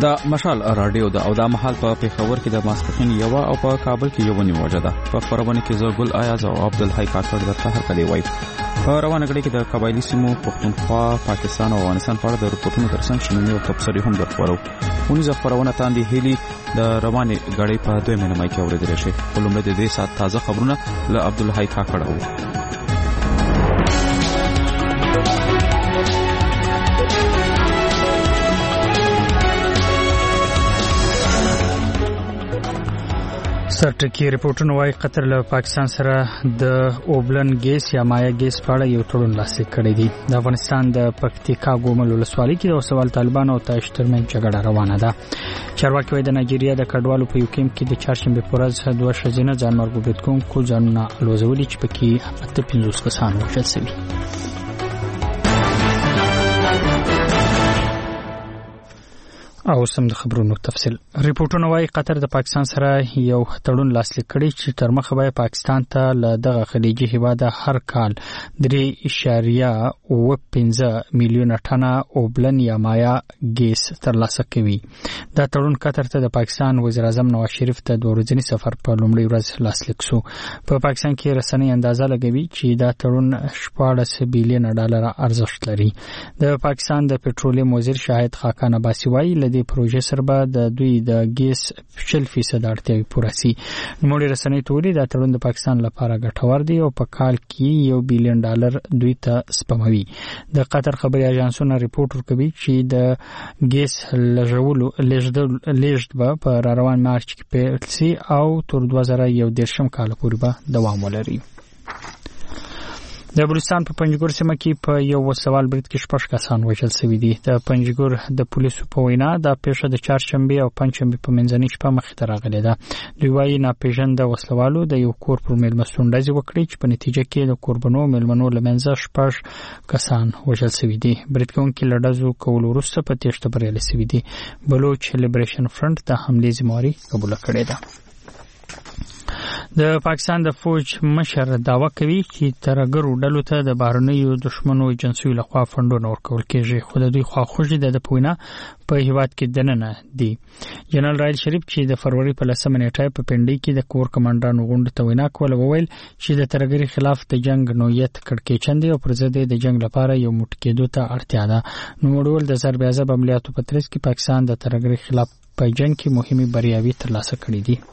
د مشال رادیو د او د محل په پیښور کې د ماسپخین یو او په کابل کې یو نیمه موجوده په خبرونه کې زه ګل آیاز او عبدالحی کاکړ درته هر کلی وای په روانه غړي کې د قبایلی سیمو پښتونخوا پاکستان او افغانستان په اړه د رپورټونو ترڅنګ شنو او تبصرې هم درخورو ونیزه خبرونه تاندې هلي د روانه غړي په دوه مینه مای کې اوریدل شي ولومره د دې سات تازه خبرونه له عبدالحی کاکړ او سرټکی ریپورتونه وايي قطر له پاکستان سره د اوبلن ګیس یا مایا ګیس په اړه یو تړون لاسلیک کړی دی د افغانستان د پکتیکا ګومل ولسوالۍ کې د سوال طالبان او تاش ترمن جګړه روانه ده چارواکي وايي د نایجیریا د کډوالو په یو کیمپ کې د چهارشنبه په ورځ دوه ښځینه ځانمرګ وبدکونکو ځانونه الوزولي چې پکې 15 کسان وژل شوي او سم د خبرونو تفصیل ریپورتونه وايي قطر د پاکستان سره یو تړون لاسلیک کړی چې تر مخه به پاکستان ته له دغه خلیجي هیواد هر کال 3.15 میلیون ټنه اوبلن یا مایا ګیس ترلاسه کوي دا تړون قطر ته د پاکستان وزیر اعظم نواز شریف ته د ورځني سفر په لومړي ورځ لاسلیک شو په پاکستان کې رسنۍ اندازه لګوي چې دا تړون 14 بلین ډالر ارزښت لري د پاکستان د پېټرولیم وزیر شاهد خاقان عباسي وايي د پروژې سره به د دوی د ګیس 40% اړتیاوي پوره شي نوموړي رسنۍ توري د تړون د پاکستان لپاره ګټور دی او په کال کې 1 بلین ډالر دوی ته سپموي د قطر خبري اژانسونه ریپورت ورکوي چې د ګیس لېږد به په روان مارچ کې پیل شي او تر 2011 کال پورې به دوام ولري د بلوچستان په پنجګور سیمه کې په یو سوال برید کې 6 کسان وژل شوي دي د پنجګور د پولیسو په وینا د پیښه د چهارشنبه او پنځشنبه په منځنۍ شپه مخې ته راغلې ده دوی وايي ناپېژانده وسلوالو د یو کور پر میلمستون ډزې وکړې چې په نتیجه کې د قربانو میلمنو لمنځه 6 کسان وژل شوي دي برید کوونکي له ډزو کولو وروسته په تېښته بریالي شوي دي بلوچ لیبریشن فرنٹ د حملې ذمہواري قبول کړې ده د پاکستان د فوج مشر داوا کوي چې ترګرو ډلو ته د بهرنیو دشمنو ایجنسیو لخوا فندونه ورکول کېږي خو د دوی خواخوږي د پوینا په هیواد کې دننه دي جنرال رایل شریف چې د فروری په 10 نیټه په پنډي کې د کور کمانډانو غونډه ته وینا کوله وویل چې د ترګری خلاف د جنگ نوعیت کړکېچندې او پر ضد د جنگ لپاره یو موټ کېدو ته اړتیا ده نو وړول د ضرب اعظم عملیاتو په ترڅ کې پاکستان د ترګری خلاف په جنگ کې مهمه بریاوي ترلاسه کړې دي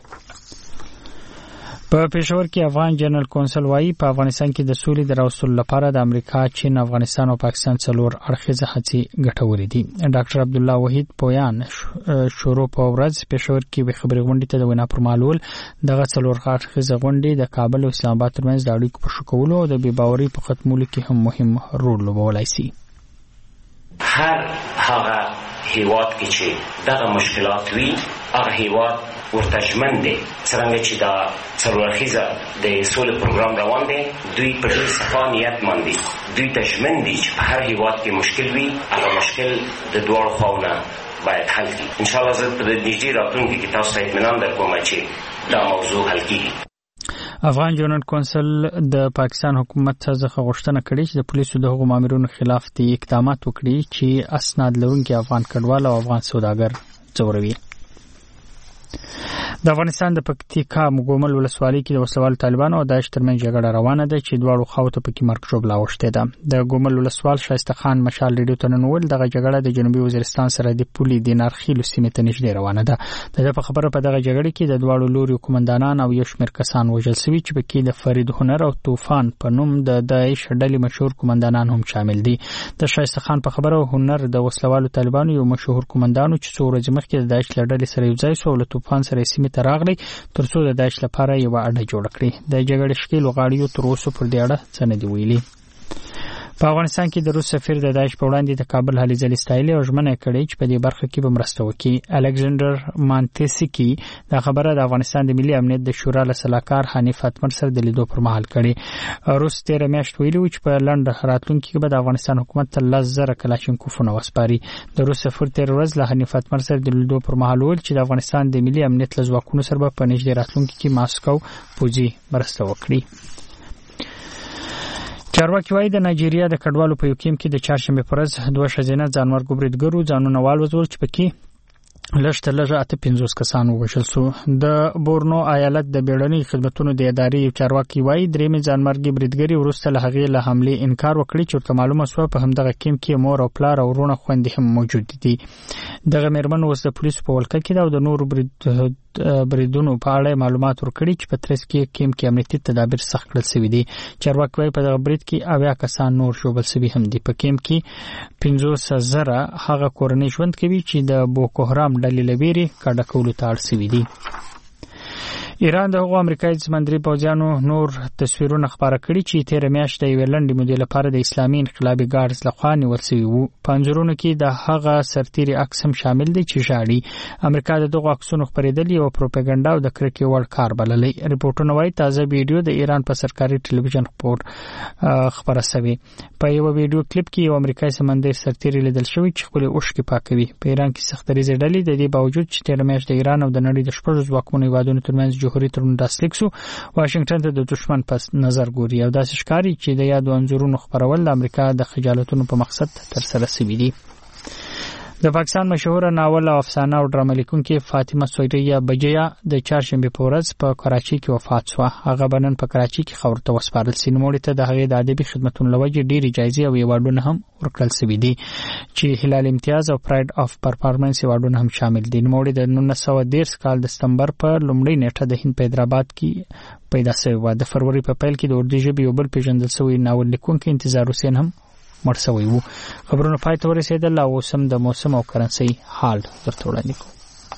په پېښور کې افغان جنرال کونسل وايي په افغانستان کې د سولې د راوستلو لپاره د امریکا، چین، افغانستان او پاکستان څلور اړخیزه هڅې ګټورې دي. ډاکټر عبدالله وحید پویان شروع په ورځ پېښور کې به خبري غونډې ته د وینا پر مهال دغه څلور اړخیزه غونډې د کابل او اسلام آباد ترمنځ د اړیکو په ښه کولو او د بې باورۍ په ختمولو کې هم مهم رول لوبولی شي. هر هغه هیواد کې چې دغه مشکلات وي هغه هیواد ورته ژمن دی څرنګه چې دا څلورخیزه د سولې پروګرام روان دی دوی په ډېر صفا نیت باندې دوی ته ژمن دي چې په هر هیواد کې مشکل وي هغه مشکل د دواړو خواوو باید حل کړي. انشاءالله زه په نږدې راتلونکي کې تاسو ته اطمینان درکوم چې دا موضوع حل کیږي. افغان جنرال کونسل د پاکستان حکومت څخه غوښتنه کړې چې د پولیسو د هغو مامورینو خلاف د اقدامات وکړي چې اسناد لرونکي افغان کډوال او افغان سوداګر ځوروي. د افغانستان د پکتیکا ګومل ولسوالۍ کې د وسوال طالبان او داعش ترمنځ جګړه روانه ده چې دواړو خواو ته پکې مرګ ژوبله اوښتې ده. د ګومل ولسوال شایسته خان مشال ریډیو ته نن وویل دغه جګړه د جنوبي وزیرستان سره د پولې د نارخیلو سیمې ته نږدې روانه ده. د په خبره په دغه جګړه کې د دواړو لوري قومندانان او یو شمېر کسان وژل شوي چې پکې د فرید هنر او طوفان په نوم د داعش ډلې مشهور قومندانان هم شامل دي. د شایسته خان په خبره هنر د وسلوالو طالبانو یو مشهور قومندانو چې څو ورځې مخکې د داعش له ډلې سره یو ځای شو او له طوفان سره سیمې ته راغلی ترڅو د داعش لپاره یو اډه جوړ کړي. د جګړې ښکېل غاړیو تر اوسه پر دې اړه څه نه دي ویلي. په افغانستان کې د روس سفیر د داعش په وړاندې د کابل هلې ځلې ستایلې او ژمنه کړې چې په دې برخه کې به مرسته وکړي. الکساندر مانتسکی دا خبره د افغانستان د ملي امنیت د شورا له سلاکار حنیف اتمر سره د لیدو پر مهال کړې. روس 13 میاشت ویلي و چې په لنډ راتلونکي کې به د افغانستان حکومت ته 10,000 کلاشینکوفونه وسپاري. د روس سفیر 13 ورځ له حنیف اتمر سره د لیدو پر مهال ویل چې د افغانستان د ملي امنیت له ځواکونو سره په نږدې راتلونکي کې ماسکو پوځي مرسته وکړي. چارواکي وايي د نایجیریا د کډوالو په یو کیمپ کې د چهارشنبه پر ورځ دوه ښځینه ځانمرګ بریدګرو ځانونه والوزول چې پکې لږ تر لږه 50 کسان ووژل شو. د بورنو ایالت د بیړني خدماتو د ادارې یو چارواکي وایي درېمې ځانمرګي بریدګري وروسته له هغې له حملې انکار وکړي چې ورته معلومه شوه په همدغه کیمپ کې مور او پلار او ورونه خویندې هم موجود دي. دغه مېرمن اوس د پولیسو په ولکه کې ده او د نورو بریدونو په اړه معلومات ورکړي چې په ترڅ کې کیمپ کې امنیتي تدابیر سخت کړل شوي دي. چارواکي وایي په دغه برید کې 80 کسان نور ژوبل شوي هم دي. په کیمپ کې 50,000 هغه کورنۍ ژوند کوي چې د بوکو حرام ډلې له ویرې کډه کولو ته اړ شوي دي. ایران د هغو امریکایي سمندري پوځیانو نور تصویرونه خپاره کړي چې تیر میاشت د یوې لنډې مودې لپاره د اسلامي انقلابي ګارډز لخوا نیول شوي وو. په انځورونو کې د هغه سرتیري عکس هم شامل دی چې ژاړي. امریکا د دغو عکسونو خپرېدل یو پروپاګاندا او د کرکې وړ کار بللی. ریپورټونه وایي تازه ویډیو د ایران په سرکاري ټلویزیون خپره شوې. په یو ویډیو کلیپ کې یو امریکایي سمندري سرتیري لیدل شوی چې خپل اوښکې پاکوي. په ایران کې سختریزې ډلې د دې باوجود چې تیر میاشت د ایران او د نړۍ د شپږ ځواکمنو هیوادونو ترمنځ جوهري تړون لاسلیک شو، واشنگټن ته د دشمن پس نظر ګوري او داسې ښکاري چې د یادو انځورونو خپرول د امریکا د خجالتونو په مقصد ترسره شوي دي. د پاکستان مشهوره ناول او افسانه او ډرامه لیکونکې فاطمه سویریه بجیا د چهارشنبه په ورځ په کراچۍ کې وفات شوه. هغه بنن په کراچۍ کې خبر ته وسپارل شي. نوموړي ته د هغې د ادبي خدمتونو لوجه ډېری جایزې او ایوارډونه هم ورکړل شوي دي چې هلال امتیاز او پراید اف پرفارمنس ایوارډونه هم شامل دي. نوموړي د 1913 کال د سپتمبر په لومړۍ نیټه د هند په حیدرآباد کې پیدا شوی و. د فروری په پیل کې د اردو ژبې یو بل پیژندل شوی ناول لیکونکی انتظار حسین هم مړ شوی وو. خبرونه پای ته ورسېدل او اوس هم د موسم او کرنسۍ حال درته وړاندې کوو.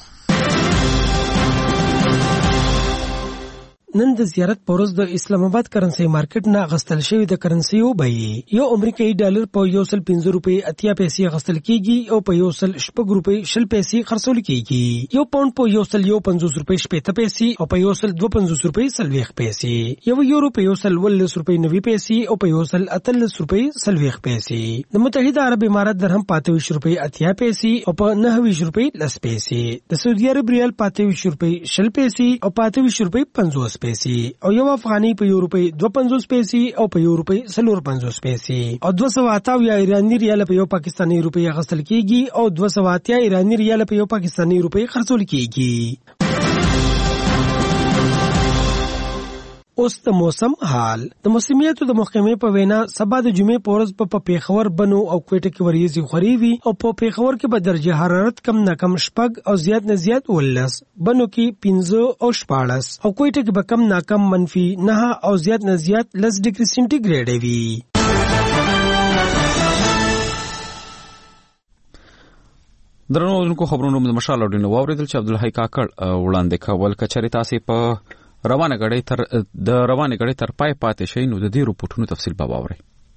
نن د زیارت پورز د اسلام آباد کرنسي مارکیټ نه غستل شوی د کرنسي او بیې یو امریکایي ډالر په 105 روپۍ 80 پیسې غستل کیږي او په 106 روپۍ 20 پیسې خرڅول کیږي. یو پاوند په 150 روپۍ 70 پیسې او په 152 روپۍ 40 پیسې. یو یورو په 140 روپۍ 90 پیسې او په 138 روپۍ 40 پیسې. د متحده عرب امارات درهم 25 روپۍ 80 پیسې او په 29 روپۍ 10 پیسې. د سعودي عرب ریال 25 روپۍ 20 پیسې او 25 روپۍ 50 پیسې او یو افغاني په یو روپۍ 250 پیسې او په یو روپۍ 450 پیسې او 280 یا ایرانی ریال په یو پاکستانی روپۍ غسل کیږي او 280 ایرانی ریال په یو پاکستانی روپۍ خرڅول کیږي. اوس د موسم حال. د موسمیاتو د محکمې په وینا سبا د جمعې په ورځ په پیښور بنو او کوټه کې وریځي خوري وي او په پیښور کې به درجه حرارت کم نه کم شپږ او زیات نه زیات 19، بنو کې 15 او 14 او کوټه کې به کم نه کم -9 او زیات نه زیات 10 ډیګري سنټیګریډ وي. درنو اورونکو خبرونو د مشال اورینو واوریدل چې عبدالحی کاکړ وړاندې کول کچري تاسو په روانه غړي تر پای پاتې شي نو د دې رپورټونو تفصیل به واورئ.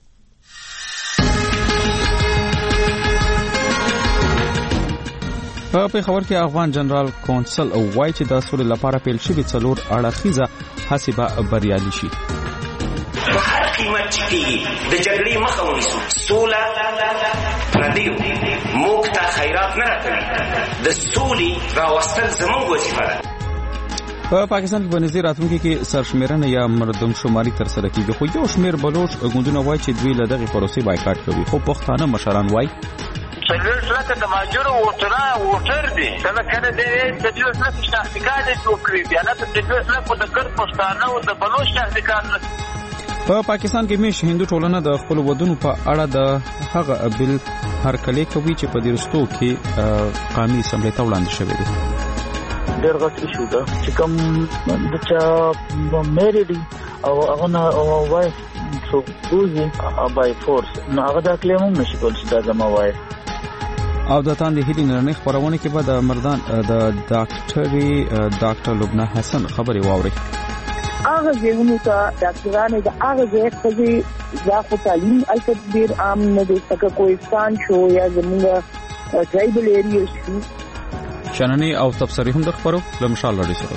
په پیښور کې افغان جنرال کونسل او وایي چې د سولې لپاره پیل شوی څلور اړخیزه هڅې به بریالي شي. هر قیمت چې د جګړې مخه ونیسو. سوله پردیو موږ ته خیرات نه راکوي. د سولې راوستل زموږ وظیفه ده. په پاکستان کې په نږدې راتلونکي کې سرشمیرنه یا مردم شماري ترسره کیږي، خو یو شمیر بلوچ ګوندونه وایي چې دوی له دغه پروسې بایکاټ کوي. خو پښتانه مشران وایي څلور لکه د ماجرو ووټر دي کله کله د څلور لکه شخصیات جوړ بیا نه د څلور لکه د ګر پښتانه او د بلوچ شخصیات. په پاکستان کې میش هندو ټولنه د خپل ودونو په اړه د هغه بل هرکلی کوي چې په دې رستو کې قومي اسمبلی ته وړاندې شوی دی. ډېر غټ ایشو ده چې کوم د چا میری دي او هغه نه وای څو دوی بای فورس نو هغه د کلیم هم نشي کول چې دا زما وای. او د تاندې هیلې نړۍ خبرونه کې به د مردان د ډاکټر لبنى حسن خبري واوري. هغه ژوند ته ډاکټرانو د هغه ځای ته خو تعلیم البته عام نه دي څنګه کوهستان شو یا زموږ ټرایبل ایریا شو. شننې او تبصرې هم د خبرو له مشال لړۍ سره.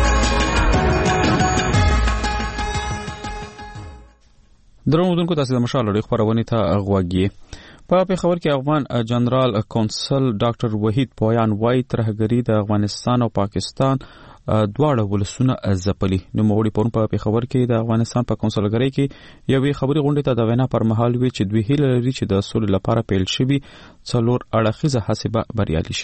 درنو تاسو د مشال لړۍ خبرونه ته غوږی. په پیښور کې افغان جنرال کونسل ډاکټر وحید پویان وایي ترهګری د افغانستان او پاکستان دواړه ولسونه ځپلي. نو موږ پرون په پیښور کې د افغانستان په کونسلګرۍ کې یوې خبري غونډې ته د وینا پر مهال وی چې دوی هیله لري چې د سولې لپاره پیل شوی څلور اړخیزه هڅې به بریالي شي.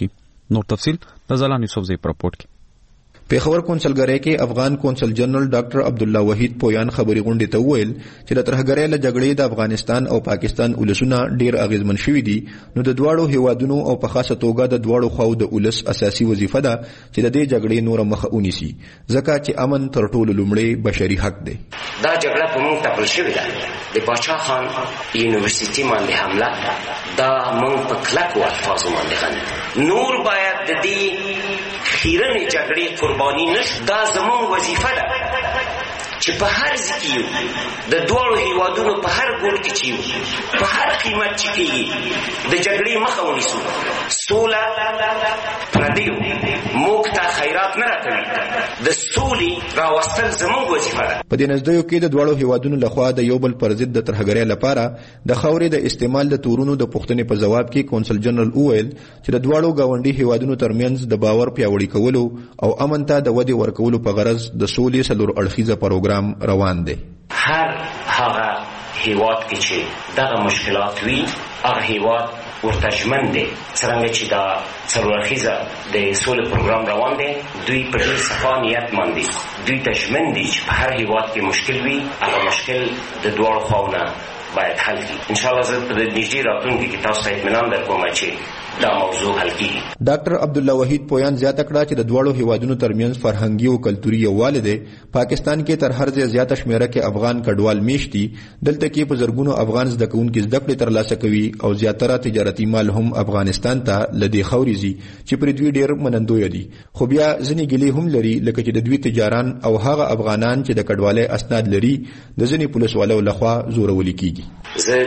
نور تفصیل د زلان یوسفزئی پر رپورټ کې. پیښور کونسلګری کې افغان کونسل جنرال ډاکټر عبد الله وحید پویان خبري غونډې ته وویل چې د ترهګرۍ له جګړې د افغانستان او پاکستان ولسونه ډیر اغیزمن شوي دي، نو د دواړو هیوادونو او په خاصه توګه د دواړو خواو د ولس اساسي وظیفه ده چې د دې جګړې نور مخه ونیسي، ځکه چې امن تر ټولو لومړی بشري حق دی. دا جګړه په موږ تپل شوې ده. د باچا خان یونیورسيټي باندې حمله دا موږ په کلکو الفاظو باندې غندو. نور باید د دې خیرنې جګړې قرباني نشو. دا زموږ وظیفه ده چې په هر ځای کې یو د دواړو هیوادونو په هر ګوټ کې چې یو په هر قیمت چې کېږي د جګړې مخه ونیسو. سوله پردیو موږ ته خیرات نه راکوي. د سولې راوستل زموږ وظیفه ده. په دې نزدیو کې د دواړو هیوادونو لخوا د یو بل پر ضد د ترهګرۍ لپاره د خاورې د استعمال د تورونو د پوښتنې په جواب کې کونسل جنرال وویل چې د دواړو ګاونډي هیوادونو ترمنځ د باور پیاوړي کولو او امن ته د ودې ورکولو په غرض د سولې څلور اړخیزه پروګرام روان دی. هر هغه هیواد کې چې دغه مشکلات وي هغه هیواد ورته ژمن دی. څرنګه چې دا څلور اړخیزه د سولې پروګرام روان دی، دوی په ډېر صفا نیت باندې دوی ته ژمن دي چې په هر هیواد کې مشکل وي هغه مشکل د دواړو خواوو نه باید حل کړي. انشاءالله زه په نږدې راتلونکي کې تاسو ته اطمینان درکوم چې دا موضوع حل کیږي. ډاکټر عبد الله وحید پویان زیاته کړه چې د دواړو هیوادونو ترمنځ فرهنګي او کلتوري یووالی دی. پاکستان کې تر هر ځای زیاته شمیره کې افغان کډوال میشت دي. دلته کې په زرګونو افغان زده کوونکي زده کړې ترلاسه کوي او زیاتره تجارتي مال هم افغانستان ته له دې خاورې ځي چې پرې دوی ډېر منندویه دي. خو بیا ځینې ګیلې هم لري لکه چې د دوی تجاران او هغه افغانان چې د کډوالۍ اسناد لري د ځینې پولیسوالو لخوا زورولي کیږي. زه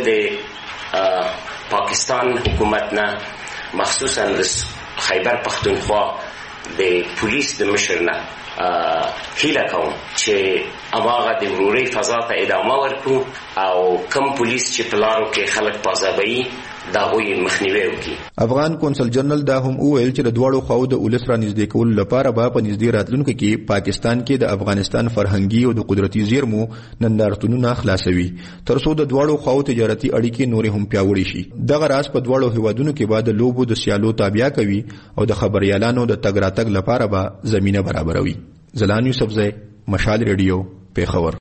د پاکستان حکومت نه مخصوصا د خیبر پختونخوا د پولیس د مشر نه هیله کوم چې هغه د ورورۍ فضا ته ادامه ورکړو او کم پولیس چې په لارو کې خلک پازابوي دا هغوی مخنیوی وکړي. افغان کونسل جنرال دا هم وویل چې د دواړو خواو د ولس را نږدې کولو لپاره به په نږدې راتلونکو کې پاکستان کې د افغانستان فرهنګي او د قدرتي زیرمو نندارتونونه خلاصوي تر څو د دواړو خواو تجارتي اړیکې نورې هم پیاوړې شي. دغه راز په دواړو هیوادونو کې به د لوبو د سیالو تابع کوي او د خبريالانو د تګ راتګ لپاره به زمينه برابروي. زلان یوسفزئی، مشال ریډیو، پیښور.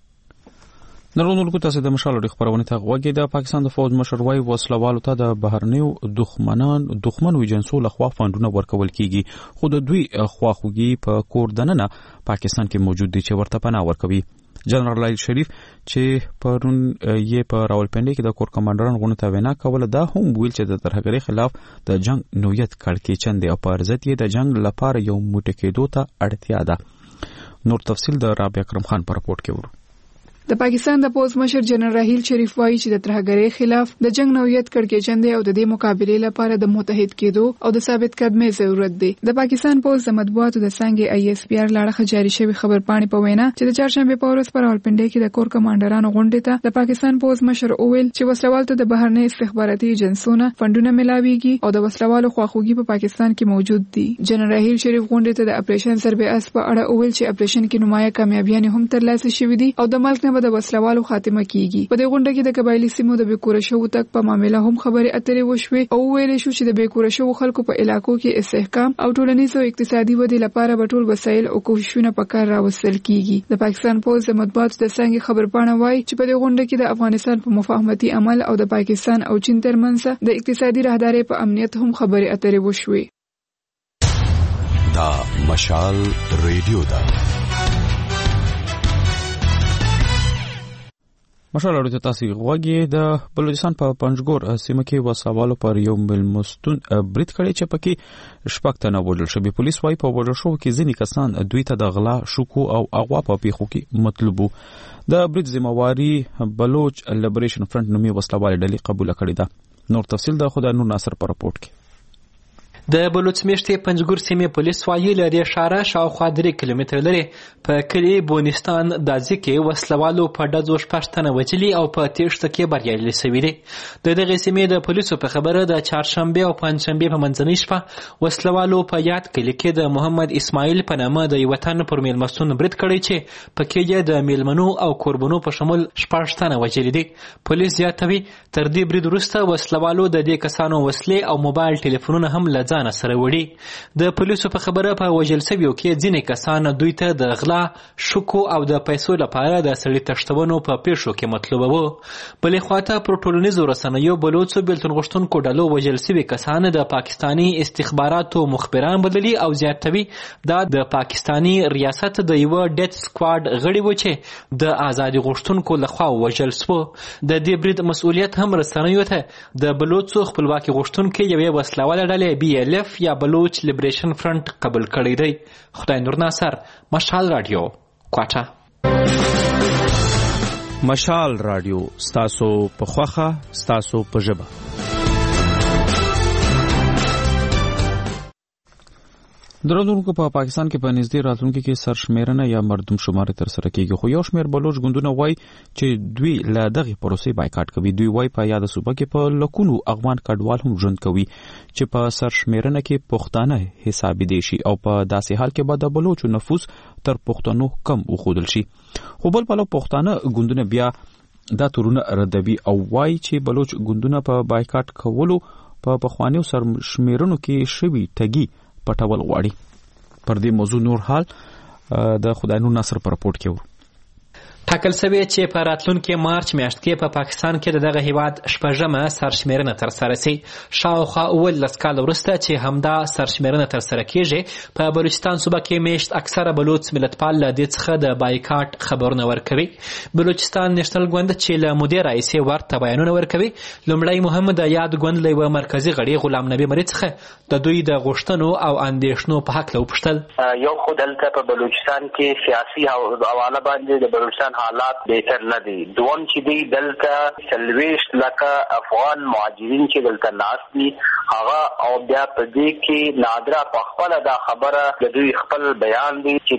نړیوالو تاسو د مشال د خبرونه ته غوږی. د پاکستان د فوج مشر وايي وسلوالو ته د بهرنیو دښمنو ایجنسو لخوا فندونه ورکول کیږي، خو د دوی خواخوږي په کور دننه پاکستان کې موجود دي چې ورته پناه ورکوي. جنرال لایل شریف چې پرون یې په راولپنډي کې د کور کمانډران غونډه ته وینا کوله دا هم ویل چې د ترهګرۍ خلاف د جنگ نویت کړکېچن دی او په ضد یې د جنگ لپاره یو موټی کېدو ته اړتیا ده. نور تفصیل د رابعه اکرم خان په راپورټ کې ورو. د پاکستان د پوز مشر جنرال راهیل شریف وایي چې د ترهګرۍ خلاف د جنگ نوعیت کړکېچن دی او د دې مقابله لپاره د متحد کېدو او د ثابت قدمۍ ضرورت دی. د پاکستان پوز د مطبوعاتو د څنګه ISPR لاړه جاری شوی خبرپاڼې په وینا چې د چهارشنبه په ورځ پر راولپنډي کې د کور کمانډرانو غونډې ته د پاکستان پوز مشر اوویل چې وسلوال ته د بهرنۍ استخباراتي ایجنسونو فندونه ملاويږي او د وسلوالو خواخوږي په پاکستان کې موجود دي. جنرال راهیل شریف غونډې ته د اپریشن ضربه اس په اړه اوویل چې اپریشن کې نمایه کامیابیاں هم ترلاسه شوې دي او د ملک نه د وسلوالو خاتمه کیږي. په دې غونډه کې د قبایلی سیمو د بیکوره شو تک په معاملې هم خبرې اترې وشوې او ویل شو چې د بیکوره شو خلکو په علاقو کې استحکام او ټولنیز او اقتصادي ودې لپاره به ټول وسایل او کوښښونه په کار راوستل کیږي. د پاکستان پوز د مطبوعاتو د څنګه خبرپاڼه وایي چې په دې غونډه کې د افغانستان په مفاهمتي عمل او د پاکستان او چین ترمنځ د اقتصادي راهداري په امنیت هم خبرې اترې وشوې. دا مشال ریډیو دا مشال اړیته تاسو غوږی. د بلوچستان په پنجګور سیمه کې وسوالو پر یو ملمستون برید کړی چې پکې شپږ تنه وژل شوي. پولیس وايي په وژل شوو کې ځینې کسان دوی ته د غلا، شوکو او اغوا په پیښو کې مطلوب وو. د برید ذمہواری بلوچ لیبریشن فرنٹ نومي وسلوال ډلې قبول کړې ده. نور تفصیل د خدای نور ناصر په راپورټ کې. د بلوچ میشتې پنجګور سیمې پولیس وايي لري شاره شاوخوا 3 کیلومتر لري په کلی بونستان دازي کې وسلوالو په ډزو شپږ وچلي او په تېښته کې بریالي شوي دي. د دغه سیمې د پولیسو په خبره د چهارشنبه او پنځشنبه په منځنۍ شپه وسلوالو په یاد کلی کې د محمد اسماعیل په نامه د یو تن پر میلمستون برید کړی چې پکې یې د میلمنو او قربانو په شمول شپږ تنه وچلي دي. پولیس زیاتوي تر دې برید وروسته وسلوالو د دې کسانو وسلې او موبایل ټلیفونونه هم ځان سره وړي. د پولیسو په خبره په وژل شویو کې ځینې کسان دوی ته د غلا، شکو او د پیسو لپاره د سړي تښتونو په پیښو کې مطلوبه وو. بلې خواته پر ټولنیزو رسنیو بلوڅو بیلتون غوښتونکو ډلو وژل شوي کسان د پاکستاني استخباراتو مخبران بللي او زیاتوي دا د پاکستاني ریاست د یوه ډیت سکواډ غړي و چې د ازادي غوښتونکو لخوا وژل شو. د دې برید مسؤلیت هم رسنیو ته د بلوڅو خپلواکي غوښتونکو یوې وسلواله ډلې BLF یا بلوچ لیبریشن فرنٹ قبول کړی دی. خدای نور ناصر، مشال رادیو، کوټه. مشال رادیو، ستاسو په خوخه، ستاسو په ژبه. درونکو په پاکستان کې په نږدې راتلونکي کې سرشمیرنه یا مردم شمار تر سره کیږي، خو یو شمیر بلوچ ګوندونه وایي چې دوی له دغه پروسې بایکاټ کوي. دوی وایي په یاد صوبه کې په لکونو افغان کډوال هم ژوند کوي چې په سرشمیرنه کې پښتانه حسابي دي شي او په داسې حال کې به د بلوچو نفوس تر پښتنو کم وښودل شي. خو بل پلو پښتانه ګوندونه بیا دا تورونه ردوي او وایي چې بلوچ ګوندونه په بایکاټ کولو په پخوانیو سرشمیرنو کې شوي تګي پټول غواړي. پر دې موضوع نور حال د خدای نور ناصر پر رپورټ کې ور ټاکل شوی چې په راتلونکي مارچ میاشت کې په پاکستان کې دغه هیواد شپږمه سرشمیرنه تر سره شي. شاوخوا 18 کال وروسته چې همدا سرشمیرنه تر سره کیږي، په بلوچستان صوبه کې میشت اکثره بلوچ ملتپال له دې څخه د بایکاټ خبرونه ورکوي. بلوچستان نېشنل ګوند چې له مدیر رئیس ورته بیانونه ورکوي، لومړی مهم د یاد ګوند له یوه مرکزي غړي غلام نبي مرید څخه د دوی د غوښتنو او اندېښنو په هکله وپوښتل. یو خو دلته په بلوچستان کې سیاسي حواله باندې د بلوچستان حالات بهتر نه دي. دوم چې دی دلته 40 لکه افغان مهاجرین چې دلته ناست دي هغه، او بیا په دې کې نادره په خپل دا خبره د دوی خپل بیان دی چې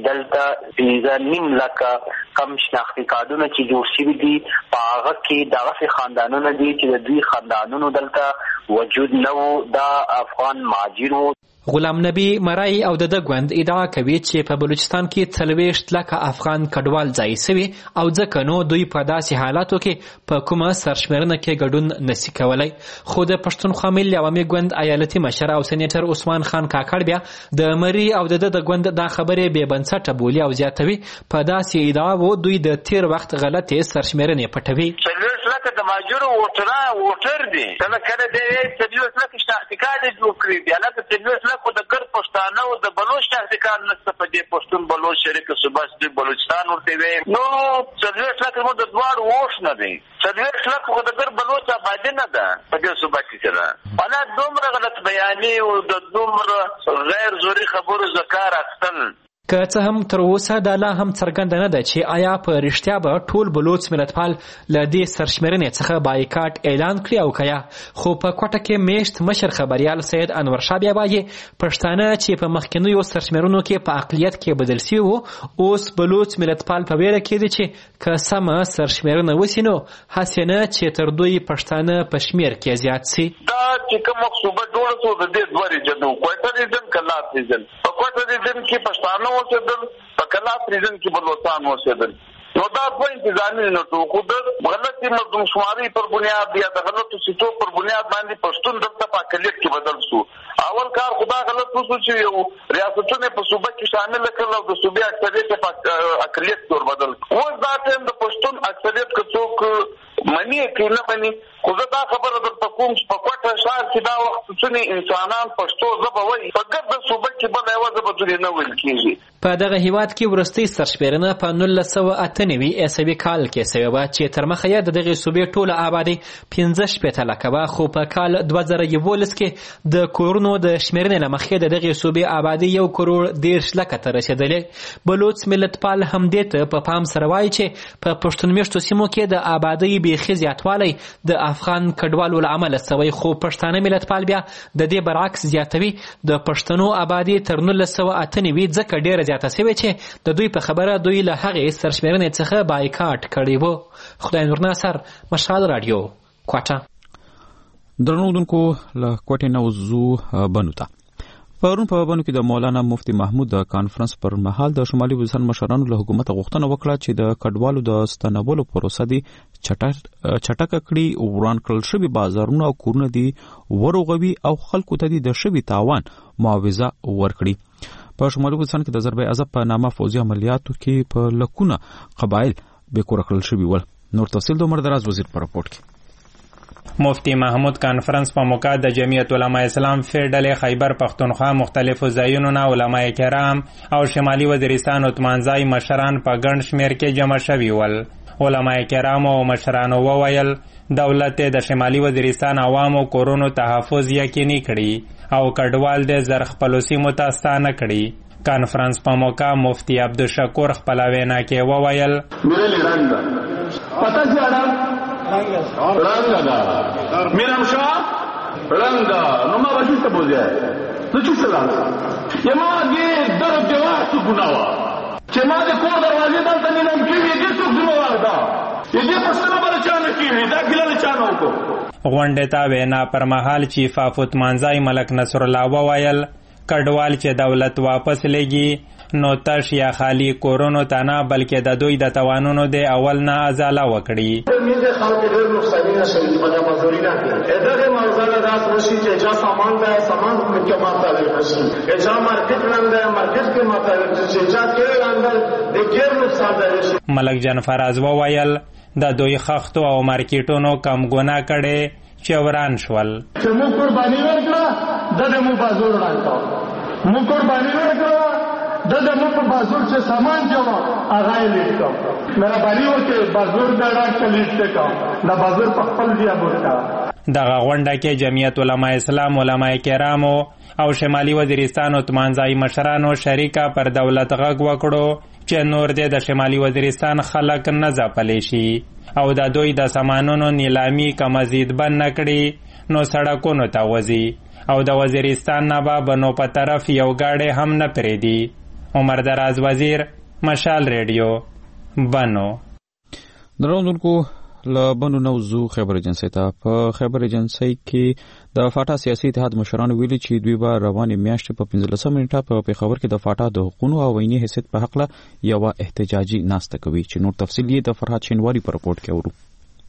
دلته 9 لکه کم شناختی کارتونه چې جوړ شوي دي په هغه کې دغسې خاندانونه دي چې د دوی خاندانونو دلته وجود نه و، دا افغان مهاجر وو. غلام نبی مرای او د ګوند ادعا کوي چې په بلوچستان کې 40 لکه افغان کډوال ځای شوي او ځکه نو دوی په داسې حالاتو کې په کومه سرشمیرنه کې ګډون نشي کولی. خو د پښتونخوا ملي عوامي ګوند ایالتي مشر او سېنیټر عثمان خان کاکړ بیا د مري او د ګوند دا خبرې بې بنسټه بولي او زیاتوي په داسې ادعاوو دوی د تیر وخت غلطې سرشمیرنې پټوي. 40 لکه د ماجرو ووټر دي، کله د 40 لکه شناختی کارت جوړ کړي دي، هلته 40 خو د ګرد پښتانه او د بلوچ شناختی کارت نشته په دې پښتون بلوچ شریک صوبه چې بلوچستان ورته وي. نو 40 لکه مو د دواړو ووټ نه دی، 40 لکه خو د ګرد بلوچ آبادي نه ده په دې صوبه کې سره. انا دومره غلط بیانې او د دومره غیر زوري خبرو ذکر اخستل که څه هم تر اوسه دا لا هم څرګنده نه ده چې آیا په رښتیا به ټول بلوچ ملتپال له دې سرشمیرنې څخه بایکاټ اعلان کړي او که یا. خو په کوټه کې میشت مشر خبریال سید انور شاه بیا وایي پښتانه چې په مخکینیو سرشمیرنو کې په اقلیت کې بدل شوي وو، اوس بلوچ ملتپال په ویره کې دي چې که سمه سرشمیرنه وسي نو هسې نه چې تر دوی پښتانه په شمیر کې زیات سي. دا چې کومه صوبه جوړه شوه د دې دوه ریجنو کوټه ریجن کلات ریجن، په کوټه ریجن کې پښتانه اوسېدل، په کلات ریجن کې بلوچستان اوسېدل. نو دا دوه انتظامي نټو خو د غلطي مردم شماري پر بنیاد یا د غلطو سیټو پر بنیاد باندې پښتون دلته په اقلیت کې بدل شو. اول کار خدا غلط وشو چې یو ریاستونه په صوبه کې شامل کړل او د صوبې اکثریت په اقلیت کې ور بدل. اوس دا ټیم د پښتون اکثریت که څوک مني کې نه مني، خو دا خبره درته کوم چې په کوټه ښار کې دا وخت څونه انسانان پښتو ژبه وایي، په ګرده صوبه کې بله یوه ژبه ځینې نه ویل کېږي. په دغه هیواد کې وروستۍ سرشمیرنه په 1998 عیسوي کال کې شوې وه چې تر مخه یې د دغې صوبې ټوله آبادي 15 لکه وه، خو په کال 2011 کې د کورونو د شمیرنې له مخکې د دغې صوبې آبادي 1.13 لکه ته رسېدلې. بلوچ ملتپال همدې ته په پام سره وایي چې په پښتون میشتو سیمو کې د آبادۍ بیخي زیاتوالی د افغان کډوالو له امله شوی، خو پښتانه ملتپال بیا د دې برعکس زیاتوي. د پښتنو آبادي تر 1998 ځکه ډېره زیاته شوې چې د دوی په خبره دوی له هغې سرشمیرنې څخه بایکاټ کړی و. خدای نور ناصر، مشال رادیو، کوټه. درنو دونکو له کوټې نه وځو بنو ته. پرون په بنو کې د مولانا مفتی محمود د کانفرنس پر مهال د شمالي وزیرستان مشرانو له حکومت غوښتنه وکړه چې د کډوالو د ستنولو پروسه دی چټک کړي، وران کړل شوی بازارونه او کورونه دی ورغوي او خلکو ته د شوی تاوان معاوضه ورکړي. په شمالي وزیرستان کې د ضرب عذاب په نامه فوزي عملیاتو کې په لکونه قبایل بیکور کړل شوی ول. نور تفصیل د عمر دراز وزیر په راپورټ کې. مفتی محمود کانفرنس په موقع د جمعیت علماء اسلام فیډل خیبر پختونخوا مختلفو ځایونو نه علماء کرام او شمالي وزیرستان عثمانزای مشران په ګڼ شمیر کې جمع شوي ول. علماء کرام او مشرانو وویل دولت د شمالي وزیرستان عوامو کورونو تحفظ یقیني کړي او کډوال د زر خپلو سیمو ته ستانه کړي. کانفرنس په موقع مفتی عبدالشکور خپل وینا کې وویل میرم شاه رنگا نما بچی ته بوزه نو چې سلام یما دې درو کې واسو ګناوا چې ما دې کور دروازې دلته نیلم کیږي دې څوک ذمہوار ده دې پښتنه بل چانه کیږي دا ګلل چانه وکړو. غونډه تا وینا پر مهال چیف اف عثمانزای ملک نصر الله وویل کډوال چې دولت واپس لګي نو تش یا خالی کورونو ته نه بلکې د دوی د توانونو د اول نه ازاله وکړي. میز خلک ډېر نقصان نشي په مزوري نه کوي دغه موضوع راځ نشي چې جا سامان ده سامان کې ماته نشي جا مارکیټ نه ده مارکیټ کې ماته چې جا کې لاندل د ډېر نقصان ده. ملک جان فراز وویل د دوی خښتو او مارکیټونو کم ګناه کړي چې وران شول. چې موږ قرباني ورکړه د مو بازار راځو موږ قرباني ورکړه د مو په بازار چې سامان جوړ هغه لیکو مهرباني وکړئ بازار دا راځي کا د بازار په خپل دی ابوتا. دغه غونډه کې جمعیت علماء اسلام علماء کرامو او شمالي وزیرستان عثمانزای مشرانو شریکه پر دولت غږ وکړو چې نور د شمالي وزیرستان خلک نه ځپلی شي او د دوی د سامانونو نیلامي که مزید بند نه کړي نو سړکونو ته وځي او د وزیرستان نه به بنو په طرف یو ګاډی هم نه پرېږدي. عمر دراز وزیر مشال ریډیو بنو. دروندونکو له بنو نوزو خبر ایجنسی ته په خبر ایجنسی کې د فاټا سیاسي اتحاد مشرانو ویلي چې دوی به روانې میاشتې په 15 منټه په پیښور کې د فاټا د حقوقو او عیني حیثیت په حق له یو احتجاجي ناسته کوي چې نور تفصیل یې د فرحات شینواری په راپورټ کې اورو.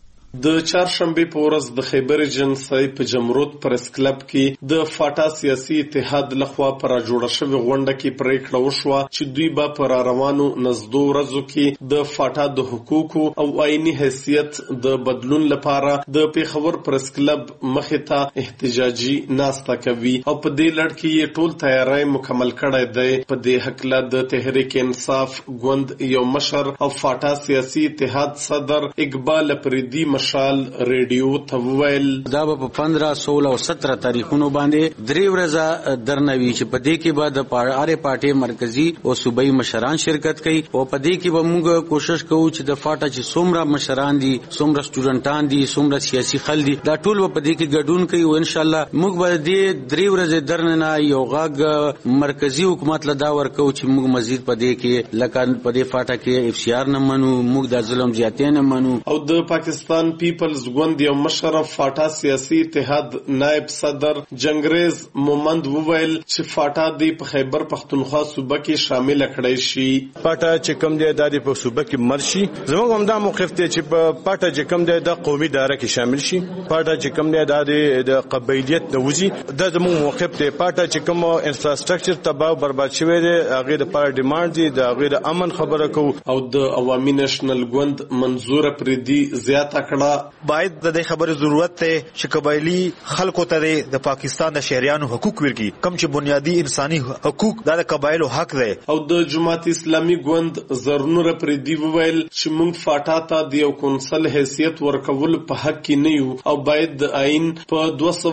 د چهارشنبه په ورځ د خیبر ایجنسی په جمرود پریس کلب کې د فاټا سیاسي اتحاد لخوا پر جوړه شوې غونډه کې پریکړه وشوه چې دوی به پر روانو نزدو ورځو کې د فاټا د حقوقو او عیني حیثیت د بدلون لپاره د پیښور پریس کلب مخې ته احتجاجي ناسته کوي او په دې لړ کې یې ټول تیاری مکمل کړی دی. په دې حقله د تحریک انصاف ګوند یو مشر او فاټا سیاسي اتحاد صدر اقبال پریدي مشال ریډیو ته وویل دا په 15 16 او 17 تاریخونو باندې درې ورځې درنوي چې په دې کې به د پارټي مرکزی او صوبایي مشران شرکت کوي او په دې کې به موږ کوشش کوو چې د فاټا چې څومره مشران دي څومره سټوډنټان دي څومره سیاسي خل دي دا ټول په دې کې ګډون کوي او ان شاء الله موږ به دې درې ورځې درنه یو غاګ مرکزی حکومت له دا ورکو چې موږ مزید په دې کې لکه په دې فاټا کې اف سی آر نه منو موږ د ظلم زیاتې نه منو. او د پاکستان پیپلز ګوند یو مشر فاټا سیاسي اتحاد نائب صدر جنگریز مومند وویل چې فاټا دی په خیبر پختونخوا صوبه کې شامل کړی شي. فاټا چې کوم دی د په صوبه کې مرشي زموږ هم دا موقف دی چې په فاټا چې کوم دی د قومي دایره کې شامل شي. فاټا چې کوم دی د قبایلیت د وزي د زموږ موقف دی. فاټا چې کوم انفراستراکچر تباہ برباد شوی دی هغه د پاره ډیماند دی د هغه د امن خبره کو. او د عوامي نېشنل ګوند منظور پریدي زیاته باید د دې خبرې ضرورت ته چې قبایلی خلکو ته د پاکستان د شهریانو حقوق ورکی کم چې بنیادی انساني حقوق د قبایلو حق دی. او د جماعت اسلامي ګوند زرنور پریدي وویل چې موږ فاټا ته د یو کونسل حیثیت ورکول په حق کې نه یو او باید د آئین په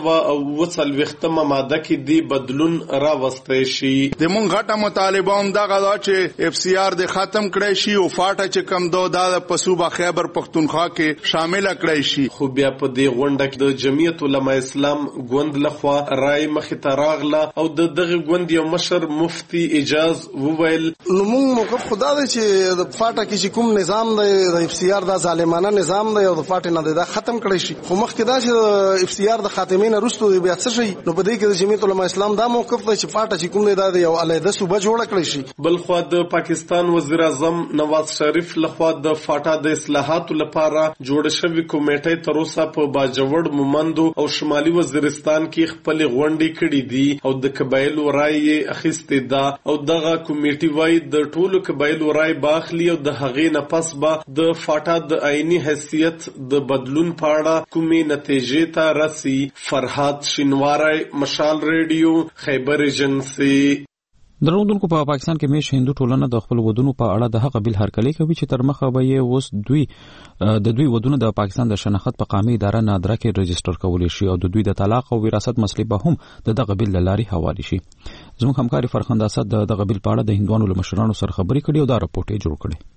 240 ماده کې دی بدلون راوستل شي. د موږ غټه مطالبه هم دا غواړي چې اف سی آر د ختم کړي شي او فاټا چې کم دو د پسوبه خیبر پختونخوا کې شامل شامل کړی شي. خو بیا په دې غونډه کې د جمعیت علماء اسلام ګوند لخوا رائے مخې ته راغله او د دغه ګوند یو مشر مفتي اجاز وویل نو موږ موقف خدا دی چې د فاټا کې کوم نظام دی د اف سی آر دا ظالمانه نظام دی او د فاټا نه دا ختم کړی شي. خو مخکې دا چې اف سی آر د خاتمې نه وروسته بیا څه شي نو په دې کې د جمعیت علماء اسلام دا موقف دی چې فاټا چې کوم دی دا یو علیحده صوبه جوړه کړی شي. بل خو د پاکستان وزیر اعظم نواز شریف لخوا د فاټا د اصلاحاتو لپاره جوړ شوی کمیټه تر اوسه په باجوړ مومندو او شمالي وزیرستان کې خپل غونډې کړې دي او د قبایلو رائے اخیستې ده او دغه کمیټه وايي د ټولو قبایلو رائے باخلي او د هغې نه پس به د فاټا د آئینی حیثیت د بدلون په اړه کومې نتیجې ته رسي. فرحات شینواری، مشال ریډیو، خیبر ایجنسی. درودونکو په پاکستان کې میش هندو ټولنه د خپل ودونو په اړه د حق بیل هرکلی کوي چې تر مخه به یې اوس د دوی ودونه د پاکستان د شناخت په قامي اداره نادره کې رجستر کولی شي او د دوی د طلاق او وراثت مسلې به هم د دغه بیل لاري حواله شي. زموږ همکاري فرخنده اسد د دغه بیل په اړه د هندوانو له مشرانو سره خبرې کړې او دا راپورټ یې جوړ کړی.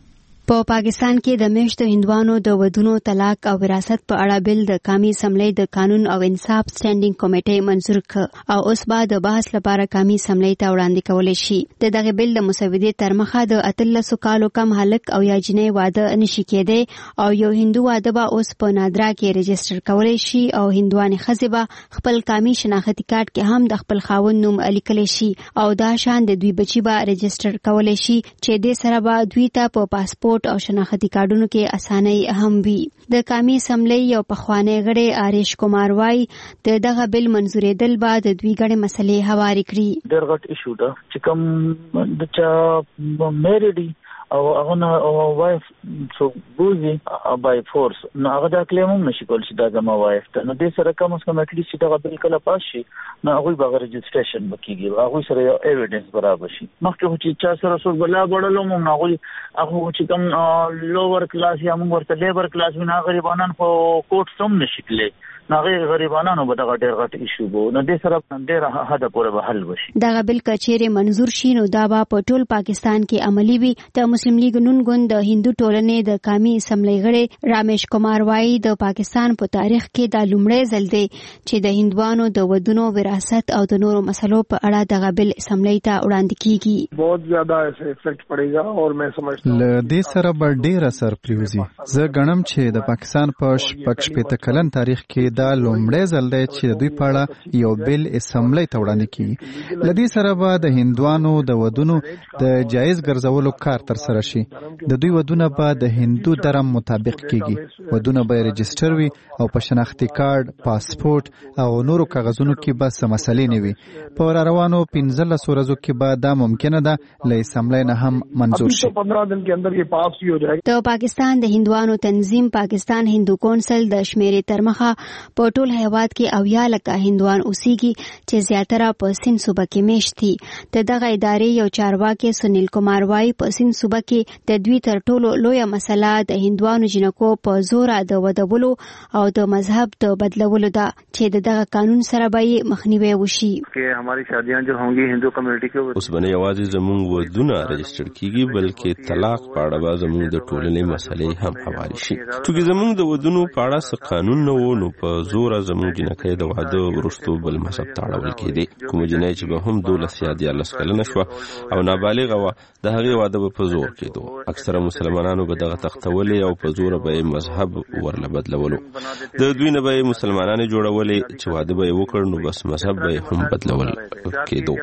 په پاکستان کې د میشتو هندوانو د ودونو طلاق او وراثت په اړه بل د قومي اسمبلی د قانون او انصاف سټینډینګ کمیټې منظور کړ او اوس به د بحث لپاره قومي اسمبلی ته وړاندې کولای شي. د دغه بل د مسودې تر مخه د 13 کالو کم هلک او یا جنۍ واده نشي کېدی او یو هندو واده به اوس په نادرا کې رجستر کولای شي او هندوانې ښځې به خپل قومي شناختی کارت کې هم د خپل خاوند نوم لیکلی شي او دا شان د دوی بچي به رجستر کولای شي چې د سره به دوی ته په پاسپورت او شناختی کارډونو کې اسانۍ هم وي. د قومي اسمبلی یو پخوانی غړی آریش کمار وای د دغه بل منزورېدل به د دوی ګڼې مسلې هوارې کړي. ډېر غټ ایشو ده چې کوم د چا میریډي او هغه نه وایف څو بوزي بای فورس نو هغه دا کلیم هم نشي کول چې دا زما وایف ته نو دې سره کوم څه مټلی چې دا بل کله پاس شي نو هغه به رجسټریشن وکړي هغه سره یو ایویډنس برابر شي. مخکې چې چا سره څو بلا بڑلو مو هغه چې کوم لوور کلاس یا موږ ورته لیبر کلاس وینا غریبانان په کوټ سم نشي کولای ناغه غریبانو به دغه ډېر غټ ایشو بو نو دې سره ډېر حد پورې به حل وشي. دغه بل کچېره منظور شي نو دا به په ټول پاکستان کې عملی وي. د مسلم لیگ نون ګوند د هندو ټولنې د قومي اسمبلی غړي رامیش کمار وای د پاکستان په تاریخ کې دا لومړی ځل دی چې د هندوانو د ودونو وراثت او د نورو مسلو په اړه دغه بل اسمبلی ته وړاندې کیږي. बहुत ज्यादा افیکټ پړेगा اور मैं समझता हूं ل دې سره به ډېر اثر پریوزي. زه غنم چې د پاکستان په شپږ شپږ کلن تاریخ کې دا لومړی ځل دی چې د دوی په اړه یو بل اسمبلی ته وړاندې کیږي. ل دې سره به د هندوانو د ودونو د جایز ګرځولو کار تر سره شي. د دوی ودونه به د هندو درم مطابق کیږي. ودونه به رجستر وي او په شناختی کارت، پاسپورت او نورو کاغذونو کې به څه مسلې نه وي. په روانو 15 ورځو کې به دا ممکنه ده ل اسمبلی نه هم منظور شي. 15 दिन के अंदर ये पास ही हो जाएगा. د پاکستان د هندوانو تنظیم پاکستان هندو کونسل د شمیرې تر مخه په ټول هیواد کې 90 لکه هندوان اوسېږي چې زیاتره په سند صوبه کې میشت دي. د دغه ادارې یو چارواکي سنیل کمار وای په سند صوبه کې د دوی تر ټولو لویه مسله د هندوانو جنکو په زور د ودولو او د مذهب د بدلولو ده چې دغه قانون سره به مخنیوي وشي. کې हमारी शादियां जो होंगी हिंदू कम्युनिटी के اوس باندې یوازې زموږ ودونه رجستر کیږي بلکې طلاق په اړه به زموږ د ټولنې مسلې هم حواله شي. چې زموږ د ودونو په اړه څه قانون نه و نو په زور زموږ جنکې د واده ورستو بل مذهب ته اړول کېدی. کوم جنۍ چې به هم 12 یا 14 کلنه شو او نابالغه و د هغې واده به په زور کېدو. اکثره مسلمانانو به دغه تختولې او په زور به مذهب ورله بدلولو. د دوی نه به مسلمانانو جوړولې چې واده به وکړ نو بس مذهب به هم بدلول کېدو.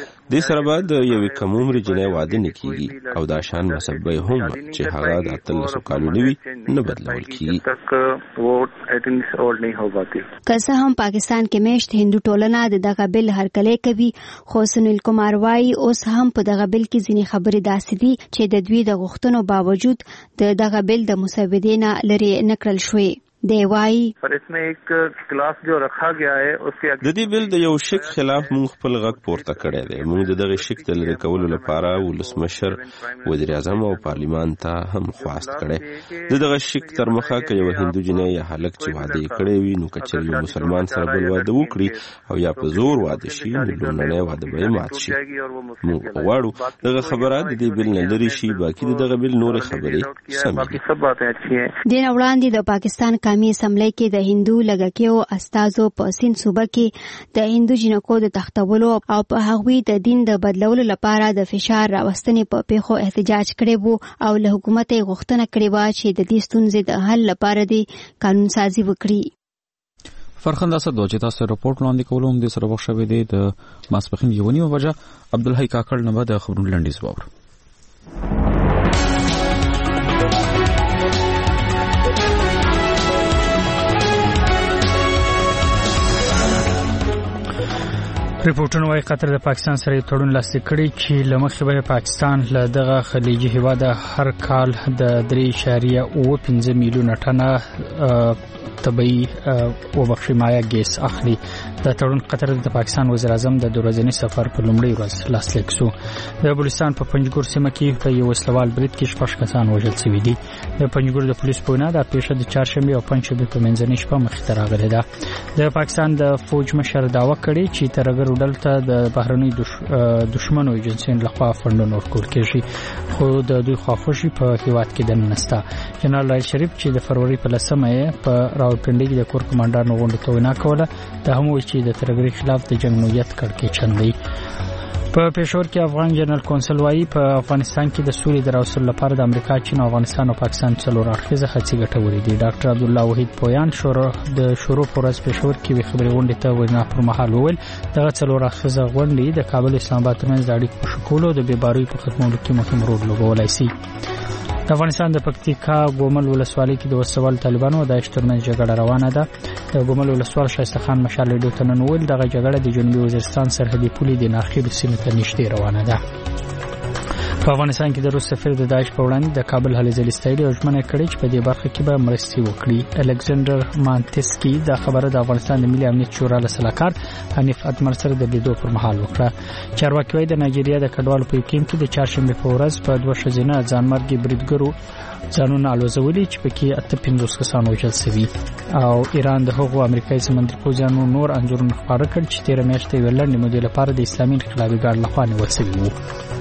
د سره بعد یوې کم عمر جنۍ واده نه کیږي او دا شان مذهب به هم چې هغه د 13 کالو نوي نه بدلول کیږي. که څه هم پاکستان کې میشت هندو ټولنه د دغه بل هرکلی کوي خو سنیل کمار وای اوس هم په دغه بل کې ځینې خبرې داسې دي چې د دوی د غوښتنو باوجود د دغه بل د مسودې نه لرې نکړل شوې. دی وایي पर इसमें एक क्लास जो रखा गया है उसके د دې بل د یو شک خلاف موږ خپل غږ پورته کړی دی. موږ دغه شک د لرې کولو لپاره ولسمشر، وزیر اعظم او پارلیمان ته هم خواست کړی. دغه شک تر مخه که یو هندو جنۍ یا هلک چې واده یې کړی وي، نو که چېرې یو مسلمان سره بل واده وکړي او یا په زور واده شي، نو لومړنی واده به یې مات شي. موږ غواړو دغه خبره د دې بل نه لرې شي. باقي د دغه بل نورې خبرې سمې دي. د نه وړاندې د پاکستان قومي اسمبلی کې د هندو لږکیو استازو په سند صوبه کې د هندو جنکو د تختولو او په هغوی د دین د بدلولو لپاره د فشار راوستنې په پیښو احتجاج کړی وو او له حکومت یې غوښتنه کړې وه چې د دې ستونزې د حل لپاره د قانون سازي وکړي. فرخنده اسد چې تاسو رپورټ وړاندې کولو هم د سره وخت شوی دی د ماسپخین یونی وجه عبدالحی کاکړ نه بعد خبرونه لنډیز باور. ریپورټونه وايي قطر د پاکستان سره یو تړون لاسلیک کړی چې له مخې به پاکستان له دغه خلیجي هیواد هر کال د 3.15 میلیونه ټنه طبيعي مایا ګیس اخلي. دا تړون قطر د پاکستان وزیر اعظم د ورځني سفر په لومړۍ ورځ لاسلیک شو. د بلوچستان په پنجګور سیمه کې په یو وسلوال برید کې 6 کسان وژل شوي دي. د پنجګور د پولیس په وینا دا پیښه د چهارشنبه او پنځشنبه په منځنۍ شپه مخې ته راغلې ده. د پاکستان د فوج مشر داوا کړې چې ترګر ودلته د بهرنۍ دشمنو ایجنسیو لخوا فندونه ورکول کېږي، خو د دوی خواخوشي په هیواد کې دننه نشته. جنرال راحیل شریف چې د فروری په 10مه په راولپنډي کې د کور کمانډانو غونډه ته وینا کوله، دا هم وایي چې د ترګری خلاف د جنگ نوعیت کړکېچ چندي. په پېښور کې افغان جنرال کونسل وايي په افغانستان کې د سولې د راوستلو لپاره د امریکا، چین او افغانستان او پاکستان څلور اړخیزه هڅې ګټورې دي. ډاکټر عبدالله وحید پویان د شروع پر ورځ پېښور کې خبري غونډې ته وینا پر مهال وویل دغه څلور اړخیزه غونډې د کابل اسلام آباد ترمنځ د اړیکو په ښه کولو او د بېبارۍ په ختمولو کې مهم رول لوبولی شي. د افغانستان د پکتیکا ګومل ولسوالۍ کې د وسوال طالبانو او داعش ترمنځ جګړه روانه ده. د ګومل ولسوال شایسته خان مشال ریډیو ته نن وویل دغه جګړه د جنوبي وزیرستان سرحدي پولې د ناخیلو سیمې ته نږدې روانه ده. په افغانستان کې د روس سفیر د داعش په وړاندې د کابل هلې ځلې ستایلې او ژمنه کړې چې په دې برخه کې به مرستې وکړي. الکساندر مانتسکي دا خبره د افغانستان د ملي امنیت شورا له سلاکار حنیف اتمر سره د لیدو پر مهال وکړه. چارواکي وايي د نایجیریا د کډوالو په یوکیم کې د چهارشنبه په ورځ په 2 ښځینه ځانمرګي بریدګرو ځانونه الوزولي چې پکې 58 کسان وژل شوي او ایران د هغو امریکایي سمندري پوځیانو نور انځورونه خپاره کړ چې 13 میاشتې یې لنډې مودې لپاره د اسلامي انقلابي ګارد لخوا نیول شوي وو.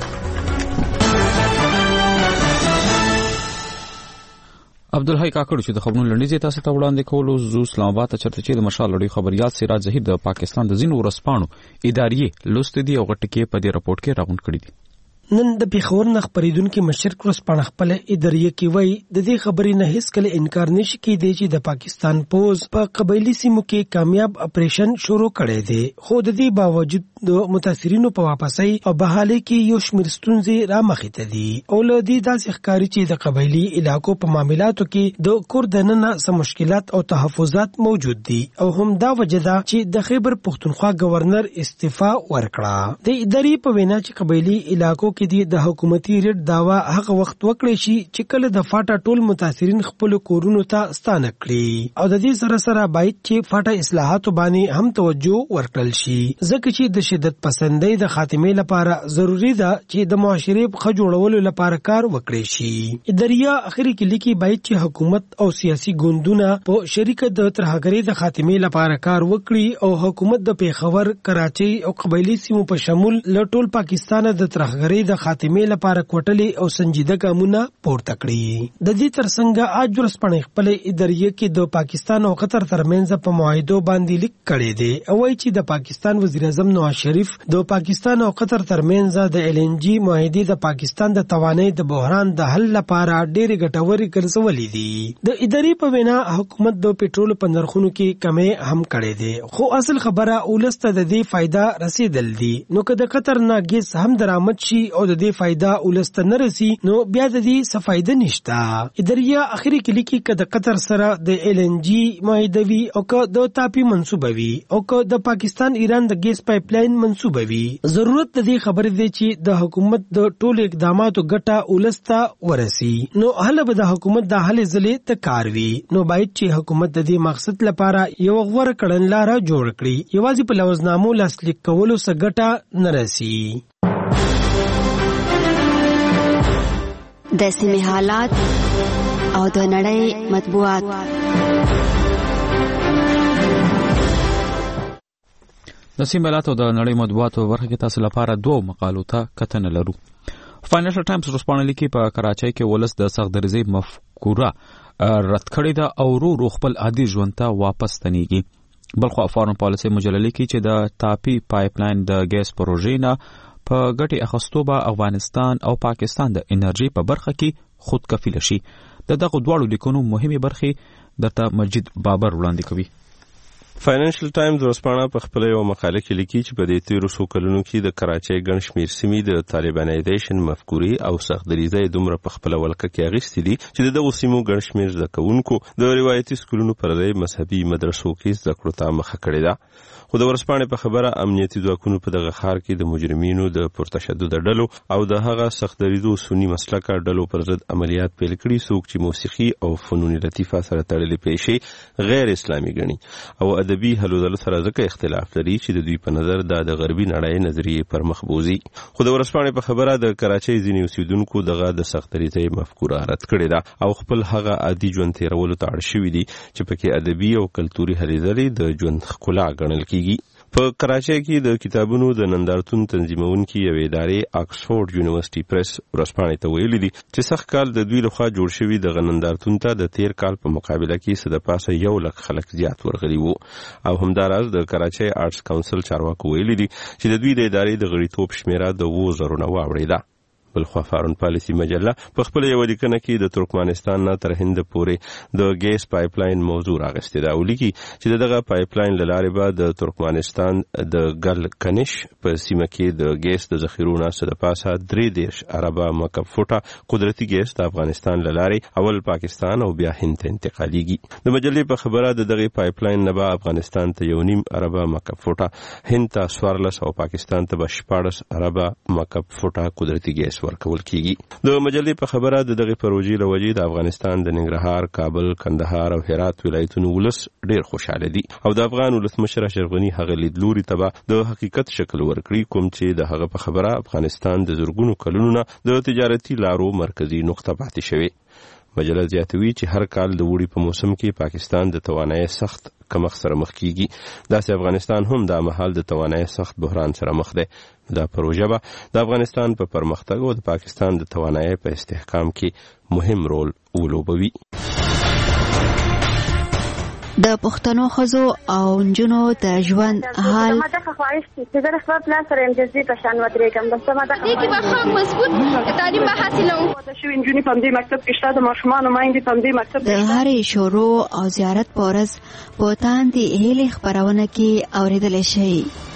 عبدالحی کاکړ چې د خبرونو لنډیز تاسو ته وړاندې کولو زو اسلام آباد ته چرته چې د مشال لړۍ خبريال سراج زهیر د پاکستان د ځینو ورسپانو ادارې لوست دي او غټکې په دې رپورت کې راغون کړی دي. نن د پیښور نه خبرېدونکو مشرک ورسپانه خپل ادارې کې وایي د دې خبرې نه هیڅ کله انکار نشي کېدی چې د پاکستان پوز په قبایلی سیمو کې کامیاب اپریشن شروع کړی دی، خو د دې باوجود د متاثرینو په واپسۍ او بحالي کې یو شمېر ستونزې رامخې ته دي او له دې داسې ښکاري چې د قبایلی علاقو په معاملاتو کې د کور دننه څه مشکلات او تحفظات موجود دي او هم دا وجه ده چې د خیبر پښتونخوا گورنر استعفا ورکړه. د ادارې په وینا چې قبایلی علاقو کې د حکومتي ریټ داوا هغه وخت وکړي شي چې کله د فاټا ټول متاثرین خپل کورونو ته ستانه کړي او د دې سره سره باید چې فاټا اصلاحاتو باندې هم توجه ورکړل شي، ځکه چې د شدت پسندۍ د خاتمې لپاره ضروری ده چې د معاشرې په جوړولو لپاره کار وکړي شي. اداریا اخري کې لیکي باید چې حکومت او سیاسي ګوندونه په شریکه د ترهګرۍ د خاتمې لپاره کار وکړي او حکومت د پیښور، کراچۍ او قبایلی سیمو په شمول له ټول پاکستان د ترهګرۍ د خاتمې لپاره کوټلې او سنجیده ګامونه پورته کړي. د دې ترڅنګ اج ورځپاڼې خپل ادارې کې د پاکستان او قطر ترمنځ په معاهدو باندې لیک کړی دی او وايي چې د پاکستان وزیر اعظم نواز شریف د پاکستان او قطر ترمنځ د LNG معاهدې د پاکستان د توانایي د بحران د حل لپاره ډېرې ګټورې ګرځولې دي. د ادارې په وینا حکومت د پېټرول په نرخونو کې کمې هم کړې دي، خو اصل خبره ولسته د دې فائدہ رسیدل دي. نو که د قطر نه ګیس هم درآمد شي او او د دې فائدہ ولست نه رسی نو بیا د دې څه فائدہ نشته. اداریا اخري کې لیکي ک د قطر سره د LNG معاهده وی او ک د تاپی منصوبه وی او ک د پاکستان ایران د ګیس پایپ لاین منصوبه وی. ضرورت د دې خبرې دی چې د حکومت د ټولو اقداماتو ګټه ولسته ورسی نو هله به د حکومت د هلې ځلې ته کار وی. نو باید چې حکومت د دې مقصد لپاره یو غوړ کړنلاره جوړ کړي یوازې په لوزنامو لاسلیک کولو څخه ګټه نه رسی. د سیمې حالات او د نړۍ مطبوعات. د سیمې حالات او د نړۍ مطبوعاتو برخه کې تاسو لپاره دوه مقالو ته کتنه لرو. فاینانشل ټایمز ورسپانه لیکي په کراچۍ کې ولس د سخت درزي مفکوره رد کړې ده او رو خپل عادي ژوند ته واپس تنيږي. بلخو فارن پالیسي مجله لیکي چې د تاپی پایپ لاین د ګیس پروژې نه په ګټې اخستو به افغانستان او پاکستان د انرژي په برخه کې خود کفیل شي. دغه دواړو لیکونو مهمه برخه درته مجید بابر وړاندې کوي. فاینانشل ټایمز ورسپانه په خپل یو مقاله کې لیکي چې په دې تیرو څو کلونو کې د کراچۍ ګڼ شمېر سیمې د طالبانایزیشن مفکورې او سختدریزۍ دومره په خپل ولکه کې اغېستې دي چې دغه سیمو ګڼ شمېر زده کوونکو د روایتي سکولونو پر ځای مذهبي مدرسو کې زده کړو ته مخه کړې ده. خو د ورسپانې په خبره امنیتي ځواکونو په دغه ښار کې د مجرمینو د پرتشدد ډلو او د هغه سختدریزو سنی مسلکه ډلو پر ضد عملیات پیل کړي څوک چې موسیقي او فنون لطیفه سره تړلې پیښې غیر اسلامي ګڼي او ادبي هلو ځلو سره ځکه اختلاف لري چې د دوی په نظر د غربي نړۍ نظریې پر مخ بوزي. خو د ورسپانې په خبره د کراچۍ ځینې اوسیدونکو دغه د سختدریزۍ مفکوره رد کړې ده او خپل هغه عادي ژوند تیرولو ته اړ شوي دي چې پکې ادبي او کلتوري هلې ځلې د ژوند ښکلا ګڼل کېږي. په کراچۍ کې د کتابونو د نندارتون تنظیمونکي یوې ادارې آکسفورډ یونیورسيټي پریس ورسپانې ته ویلي دي چې سخت کال د دوی لخوا جوړ شوي دغه نندارتون ته د تیر کال په مقابله کې څه د پاسه 1 لک خلک زیات ورغلي وو او همداراز د کراچۍ آرټس کونسل چارواکو ویلي دي چې د دوی د ادارې د غړیتوب شمیره د 2000 نه واوړېده. بلخوا فارن پالیسي مجله په خپل یو لیکنه کې د ترکمنستان نه تر هند پورې د ګیس پایپ لاین موضوع راغستې ده او لیکي چې دغه پایپ لاین لاره به د ترکمنستان د ګل کنش په سیمه کې د ګیس د ذخیرو نه څخه د پاسه 3 اربه مکعب فوټه قدرتي ګیس د افغانستان لاره اول پاکستان او بیا هند ته انتقالېږي. د مجلې په خبره د دغه پایپ لاین نه به افغانستان ته 1.5 اربه مکعب فوټه هند ته 14 او پاکستان ته به 14 اربه مکعب فوټه قدرتي ګیس ورکول کیږي. د مجلې په خبره د دغه پروژې لوجې د افغانستان د ننګرهار، کابل، کندهار او هرات ولایتونو ولس ډیر خوشاله دي او د افغان ولسمشر اشرف غنی هغه لیدلوري ته د حقیقت شکل ورکړي کوم چې د هغه په خبره افغانستان د زورګونو کلونو نه د تجارتي لارو مرکزی نقطه پاتې شوی. مجله زیاتوي چې هر کال د وړي په موسم کې پاکستان د توانایي سخت کمښت سره مخ کیږي. داسې افغانستان هم د مهال د توانایي سخت بحران سره مخ دی. دا پروژه به د افغانستان په پرمختګ او د پاکستان د توانایي په استحکام کې مهم رول ولوبوي. د پښتنو ښځو او نجونو د ژوند حال ما ته خواهش چې زه خپل پلان سره امتیازي په شان ودرېږم بس ما ته دې کې به مضبوط تعلیم به حاصلوم. دا شوی نجونې په دې مکتب کې شته د ماشومانو مایندې په دې مکتب د هرې شروع او زیارت پورز په تاندې هلې خبرونه کې اوریدل شي.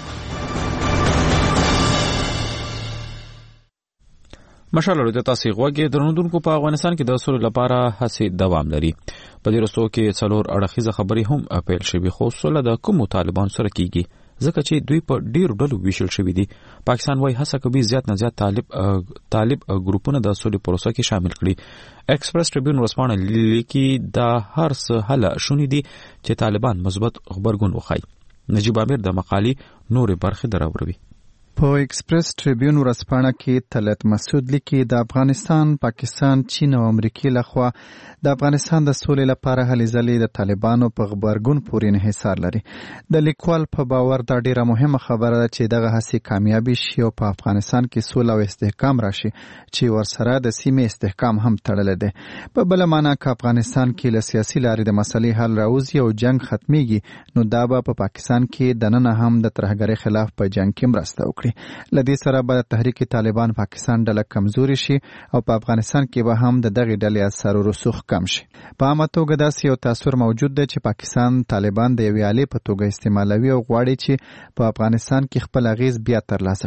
مشالله د تاسو غوږی درنودونکو په افغانستان کې د اصول لپاره هڅې دوام لري. په دې رسو کې څلور اړخیزه خبرې هم اپیل شوي خو سره د کوم طالبان سره کیږي ځکه چې دوی په ډیرو ډلو ویشل شوي دي. پاکستان وايي هڅه کوي زیات نه زیات طالب ګروپونه د اصول پروسه کې شامل کړي. ایکسپریس ټریبیون ورسپانه لیکي دا هر څه حل شونې دي چې طالبان مثبت خبرګون وخایي. نجیب امیر د مقالې نور برخه دراوړي. په ایکسپریس ټریبیون ورسپانه کې طلعت مسعود لیکي د افغانستان، پاکستان، چین او امریکا لخوا د افغانستان د سولې لپاره هلې ځلې د طالبانو په خبرګون پورې انحصار لري. د لیکوال په باور دا ډیره مهمه خبره ده چې دغه هڅې کامیابی شي او په افغانستان کې سوله او استحکام راشي چې ورسره د سیمې استحکام هم تړلی دی. په بل معنا که افغانستان کې له سیاسي لارې د مسلې حل راوځي او جنگ ختمیږي نو دا به په پاکستان کې دننه هم د ترهګرۍ خلاف په جنگ کې مرسته وکړي. لدې سره به تحریک طالبان پاکستان ډله کمزوري شي او په افغانستان کې به هم د دغه ډلې اثر او رسوخ کم شي. په عامه توګه داسې یو تاثر موجود دی چې پاکستان طالبان د یوې آلې په توګه استعمالوي او غواړي چې په افغانستان کې خپل اغیز بیا ترلاسه کړي.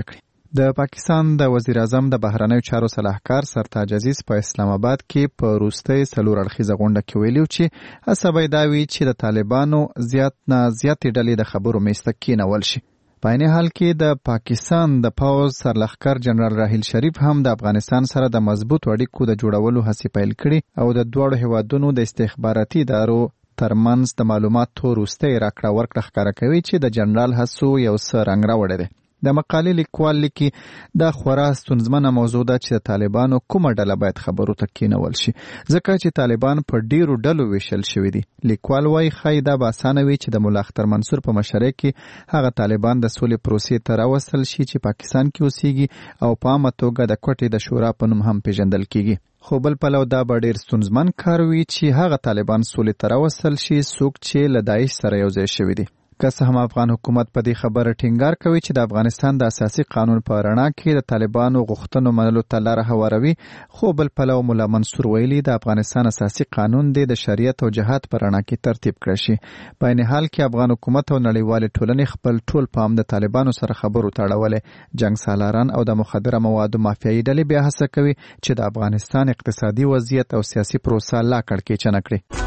د پاکستان د وزیر اعظم د بهرنیو چارو صلاحکار سرتاج عزیز په اسلام آباد کې په وروستۍ څلور اړخیزه غونډه کې ویلي چې هڅه به دا وي چې د طالبانو زیاتې ډلې د خبرو میز ته کېنول شي. په عین حال کې د پاکستان د پوځ سرلښکر جنرال راحیل شریف هم د افغانستان سره د مضبوط اړیکو د جوړولو هڅې پیل کړي او د دواړو هیوادونو د استخباراتي ادارو ترمنځ د معلوماتو وروستۍ راکړه ورکړه ښکاره کوي چې د جنرال هڅو یو څه رنګ راوړی دی. د مقالې لیکوال لیکي دا خورا ستونزمنه موضوع ده چې د طالبانو کومه ډله باید خبرو ته کېنول شي ځکه چې طالبان په ډیرو ډلو ویشل شوي دي. لیکوال وایي ښایي دا به اسانه وي چې د ملا اختر منصور په مشرۍ کې هغه طالبان د سولې پروسې ته راوستل شي چې پاکستان کې اوسېږي او په عامه توګه د کوټې د شورا په نوم هم پیژندل کېږي. خو بل پلو دا به ډیر ستونزمن کار وي چې هغه طالبان سولې ته راوستل شي څوک چې له داعش سره یو ځای شوي دي. که څه هم افغان حکومت په دې خبره ټینګار کوي چې د افغانستان د اساسي قانون په رڼا کې د طالبانو غوښتنو منلو ته لاره هواروي، خو بل پلو مولا منصور ویلي د افغانستان اساسي قانون دی د شریعت او جهاد په رڼا کې ترتیب کړی شي. په عین حال کې افغان حکومت او نړیوالې ټولنې خپل ټول پام د طالبانو سره خبرو ته اړولی. جنګ سالاران او د مخدره موادو مافیایي ډلې بیا هڅه کوي چې د افغانستان اقتصادي وضعیت او سیاسي پروسه لا کړکېچنه کړي.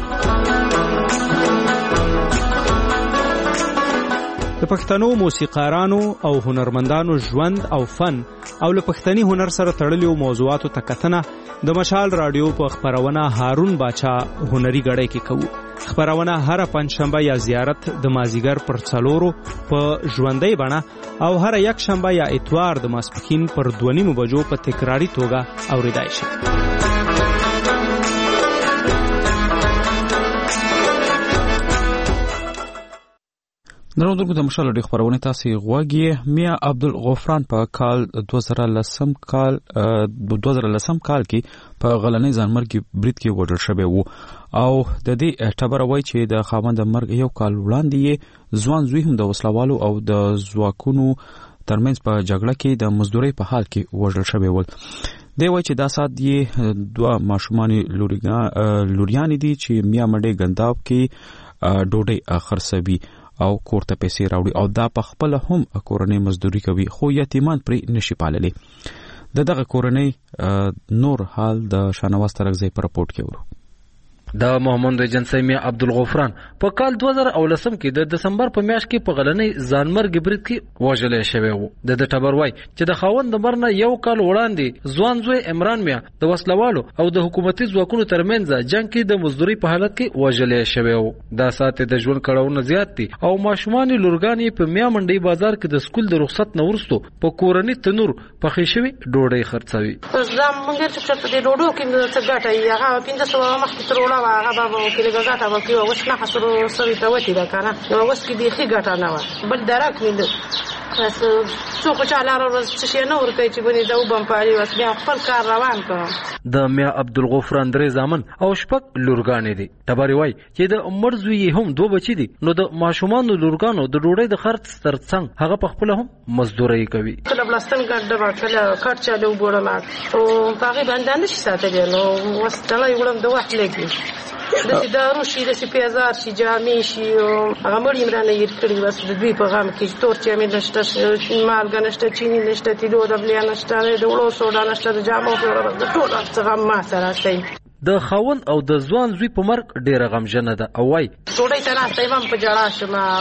د پښتنو موسیقارانو او هنرمندانو ژوند او فن او له پښتني هنر سره تړلو موضوعاتو ته کتنه د مشال رادیو په خبرونه هارون باچا هنري غړی کې کوو. خبرونه هر پنځشنبه یا زیارت د مازیګر پر څلورو په ژوندۍ بڼه او هر یک شنبه یا اتوار د ماسپښین پر 2:30 بجو په تکراری توګه اوریدای شي. درودرګو د مشال ډېر خبرونه تاسو غواګي. میا عبدالغفران په کال 2010 کال کې په غلنۍ ځانمرګي برید کې وژل شوی وو او د دې ټبر وای چې د خاوند مرګ یو کال وړاندې ځوان زوی هم د وسلوالو او د ځواکونو ترمنځ په جګړه کې د مزدورۍ په حال کې وژل شوی ول. دی وای چې دا سات یې دوه ماشومان لوریان دي چې میا منډي ګنداب کې ډوډۍ خرڅوي او کور ته پیسې راوړي او دا په خپل هم کورنۍ مزدوري کوي خو یتیمان پرې نشي پاللی. دغه کورنۍ نور حال د شانواز ترغزي پر رپورت کې ورو. د محمد ایجنسی میا عبدالغفران په کال 2010 کې د دسمبر په میاشت کې په غلنۍ ځانمرګ برید کې وژل شوی وو. د ټبر وای چې د خاوند د مرنه یو کال وړاندې ځوان زوی عمران میا د وسلوالو او د حکومتي ځواکونو ترمنځ جنگ کې د مزدوري په حالت کې وژل شوی وو. دا ساته د ژوند کړهونه زیات دي او ماشومان لورګانی په میا منډي بازار کې د سکول د رخصت نه ورستو په کورنۍ تنور پخې شوی ډوډۍ خرڅوي. زم موږ ته په دې ډوډۍ کې څه ګټه یې هغه 1500 مخکې تروړه هغه بابا کې لګاټه وکي او وښنه حسرو سوي ته وتی دا کنه نو وس کې بيخي ګټه نه و بل درک مې بس څو چا لار ورځ چې نه ورته چې بني دا وبم پاري وس بیا خپل کار روان کړم. د میا عبدالغفران درې زامن او شپږ لورګانې دي. ټبر وای چې د مرزوی هم دوه بچی دي نو د ماشومان لورګانو د ډوډۍ د خرڅ ترڅنګ هغه په خپل هم مزدوري کوي. کله بلستان ګډه راکله کټ چالو بوړم او هغه باندې نشي ساتلی نو وستله یوړم د وخت لګي د دارو شي د پیازار شي جامې شي هغه مړی مرانه یې کړی بس د دوی په غام کې تور چې مې نشته مالګه نشته چینی نشته تیلو د بلیا نشته د وړو سوډا نشته د جامو د ټول څه ما سره شي. د خاوند او د ځوان زوی په مرګ ډیره غمجنه ده او وای ټوډۍ ته ناسته امام په جړا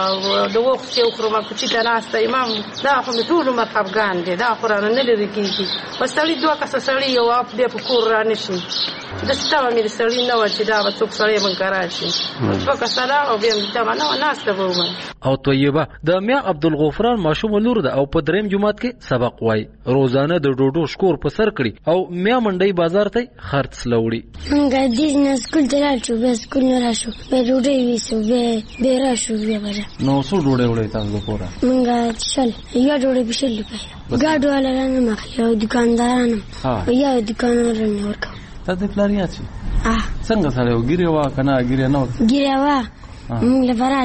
شم د وخت یو خرمه کوچی ته ناسته امام دا خو می ټول عمر افغان دي دا قران نه لري کیږي بس تړي دوه کس سړی یو اپ دې په کور را نشي د ستاوه مې سړی نه و چې دا به څوک سړی من کراشي په کسلا او بیا دا نه ناسته ومه. او طیبه د میا عبدالغفران ماشوم لور ده او په دریم جمعات کې سبق وای روزانه د ډوډو شکور په سر کړي او میا منډي بازار ته خرڅ لوړي. منګه د نه سکول ته راځو به سکول نه راشو به ډوډۍ ویسو به راشو بیا بره نو څو ډوډۍ وړي تاسو لپاره منګه شل یا ډوډۍ به شل لپاره ګاډو ولرانه مخ یو دکاندارانو یا دکانونو ورکو. تاسو پلانیا چی څنګه سره وګیره وا کنه ګیره نو ګیره وا موږ لپاره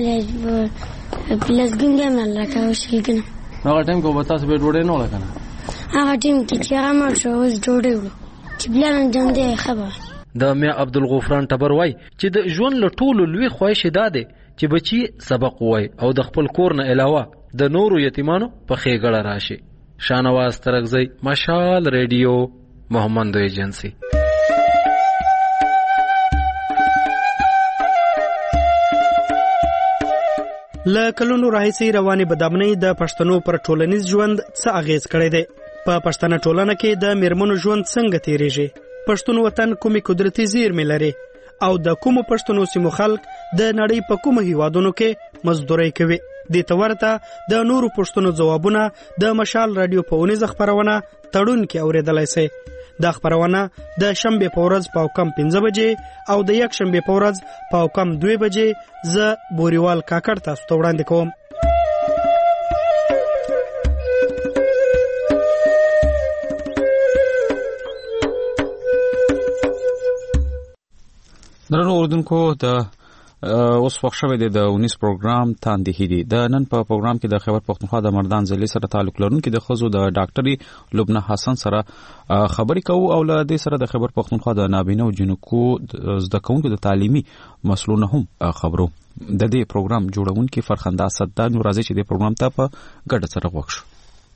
له پلس ګنګه مل راکاو شي کنه هغه ټیم کو بتا سبه ډوډۍ نه لکنه هغه ټیم کې چې هغه مر شو اوس ډوډۍ وړو چې بلان جام دی خبر. د میا عبدالغفران ټبر وای چې د ژوند له ټولو لوی خواهش ده چې بچي سبق وای او د خپل کور نه علاوه د نورو یتیمانو په خېګړه راشي. شانواز ترغزی، مشال ریډیو، محمد ایجنسی. له کلونو راهیسې روانې بدامنۍ د پښتنو پر ټولنیز ژوند څه اغیز کړی دی؟ په پښتنه ټولنه کې د میرمنو ژوند څنګه تیریږي؟ پښتون وطن کومې قدرتي زیرمې لري او د کومو پښتنو سیمو خلک د نړۍ په کومو هیوادونو کې مزدوري کوي؟ دې ته ورته د نورو پښتنو ځوابونه د مشال رادیو په اونیزه خپرونه تړون کې اورېدلای شئ. دا خبرونه د شنبه په ورځ په کم 15 بجې او د یک شنبه په ورځ په کم 2 بجې ز بوريوال کاکړ تاسو ته وړاندې کوم. درنو اوردونکو د اوس وخت شوی دی د 19 پروګرام تاندې هدي. د نن په پروګرام کې د خیبر پختونخوا د مردان ضلع سره تعلق لرونکي د خزو د ډاکټري لبنه حسن سره خبرې کوو او له دې سره د خیبر پختونخوا د نابینا او جنکو زده کوونکو د تعلیمي مسلونه هم خبرو. د دې پروګرام جوړونکي فرخنده اسدان راځي چې د پروګرام ته په ګډه سره وښو.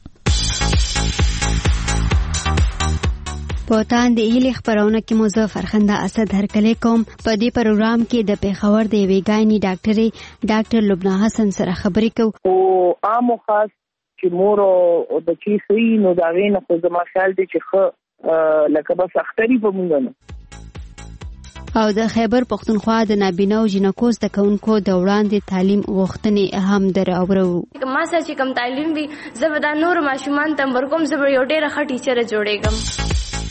په تاندې هیلې خبرونه کې مو فرخنده اسد هرکلی کوم. په دې پروګرام کې د پیښور د یوې ګایني ډاکټري ډاکټر لبنه حسن سره خبرې کوو. او عام خاص چې مور او د چی سوي نو دا غینه خو زما خیال دی چې خو لکه بس اختری په مونږ نه. او د خیبر پختونخوا د نابینا او جنکو زده کوونکو د وړاندې تعلیم غوښتنې هم دراوړو. ما سره چې کوم تعلیم وي زه به دا نور ماشومان ته ورکوم، زه به یو ډېره ښه ټیچره جوړېږم.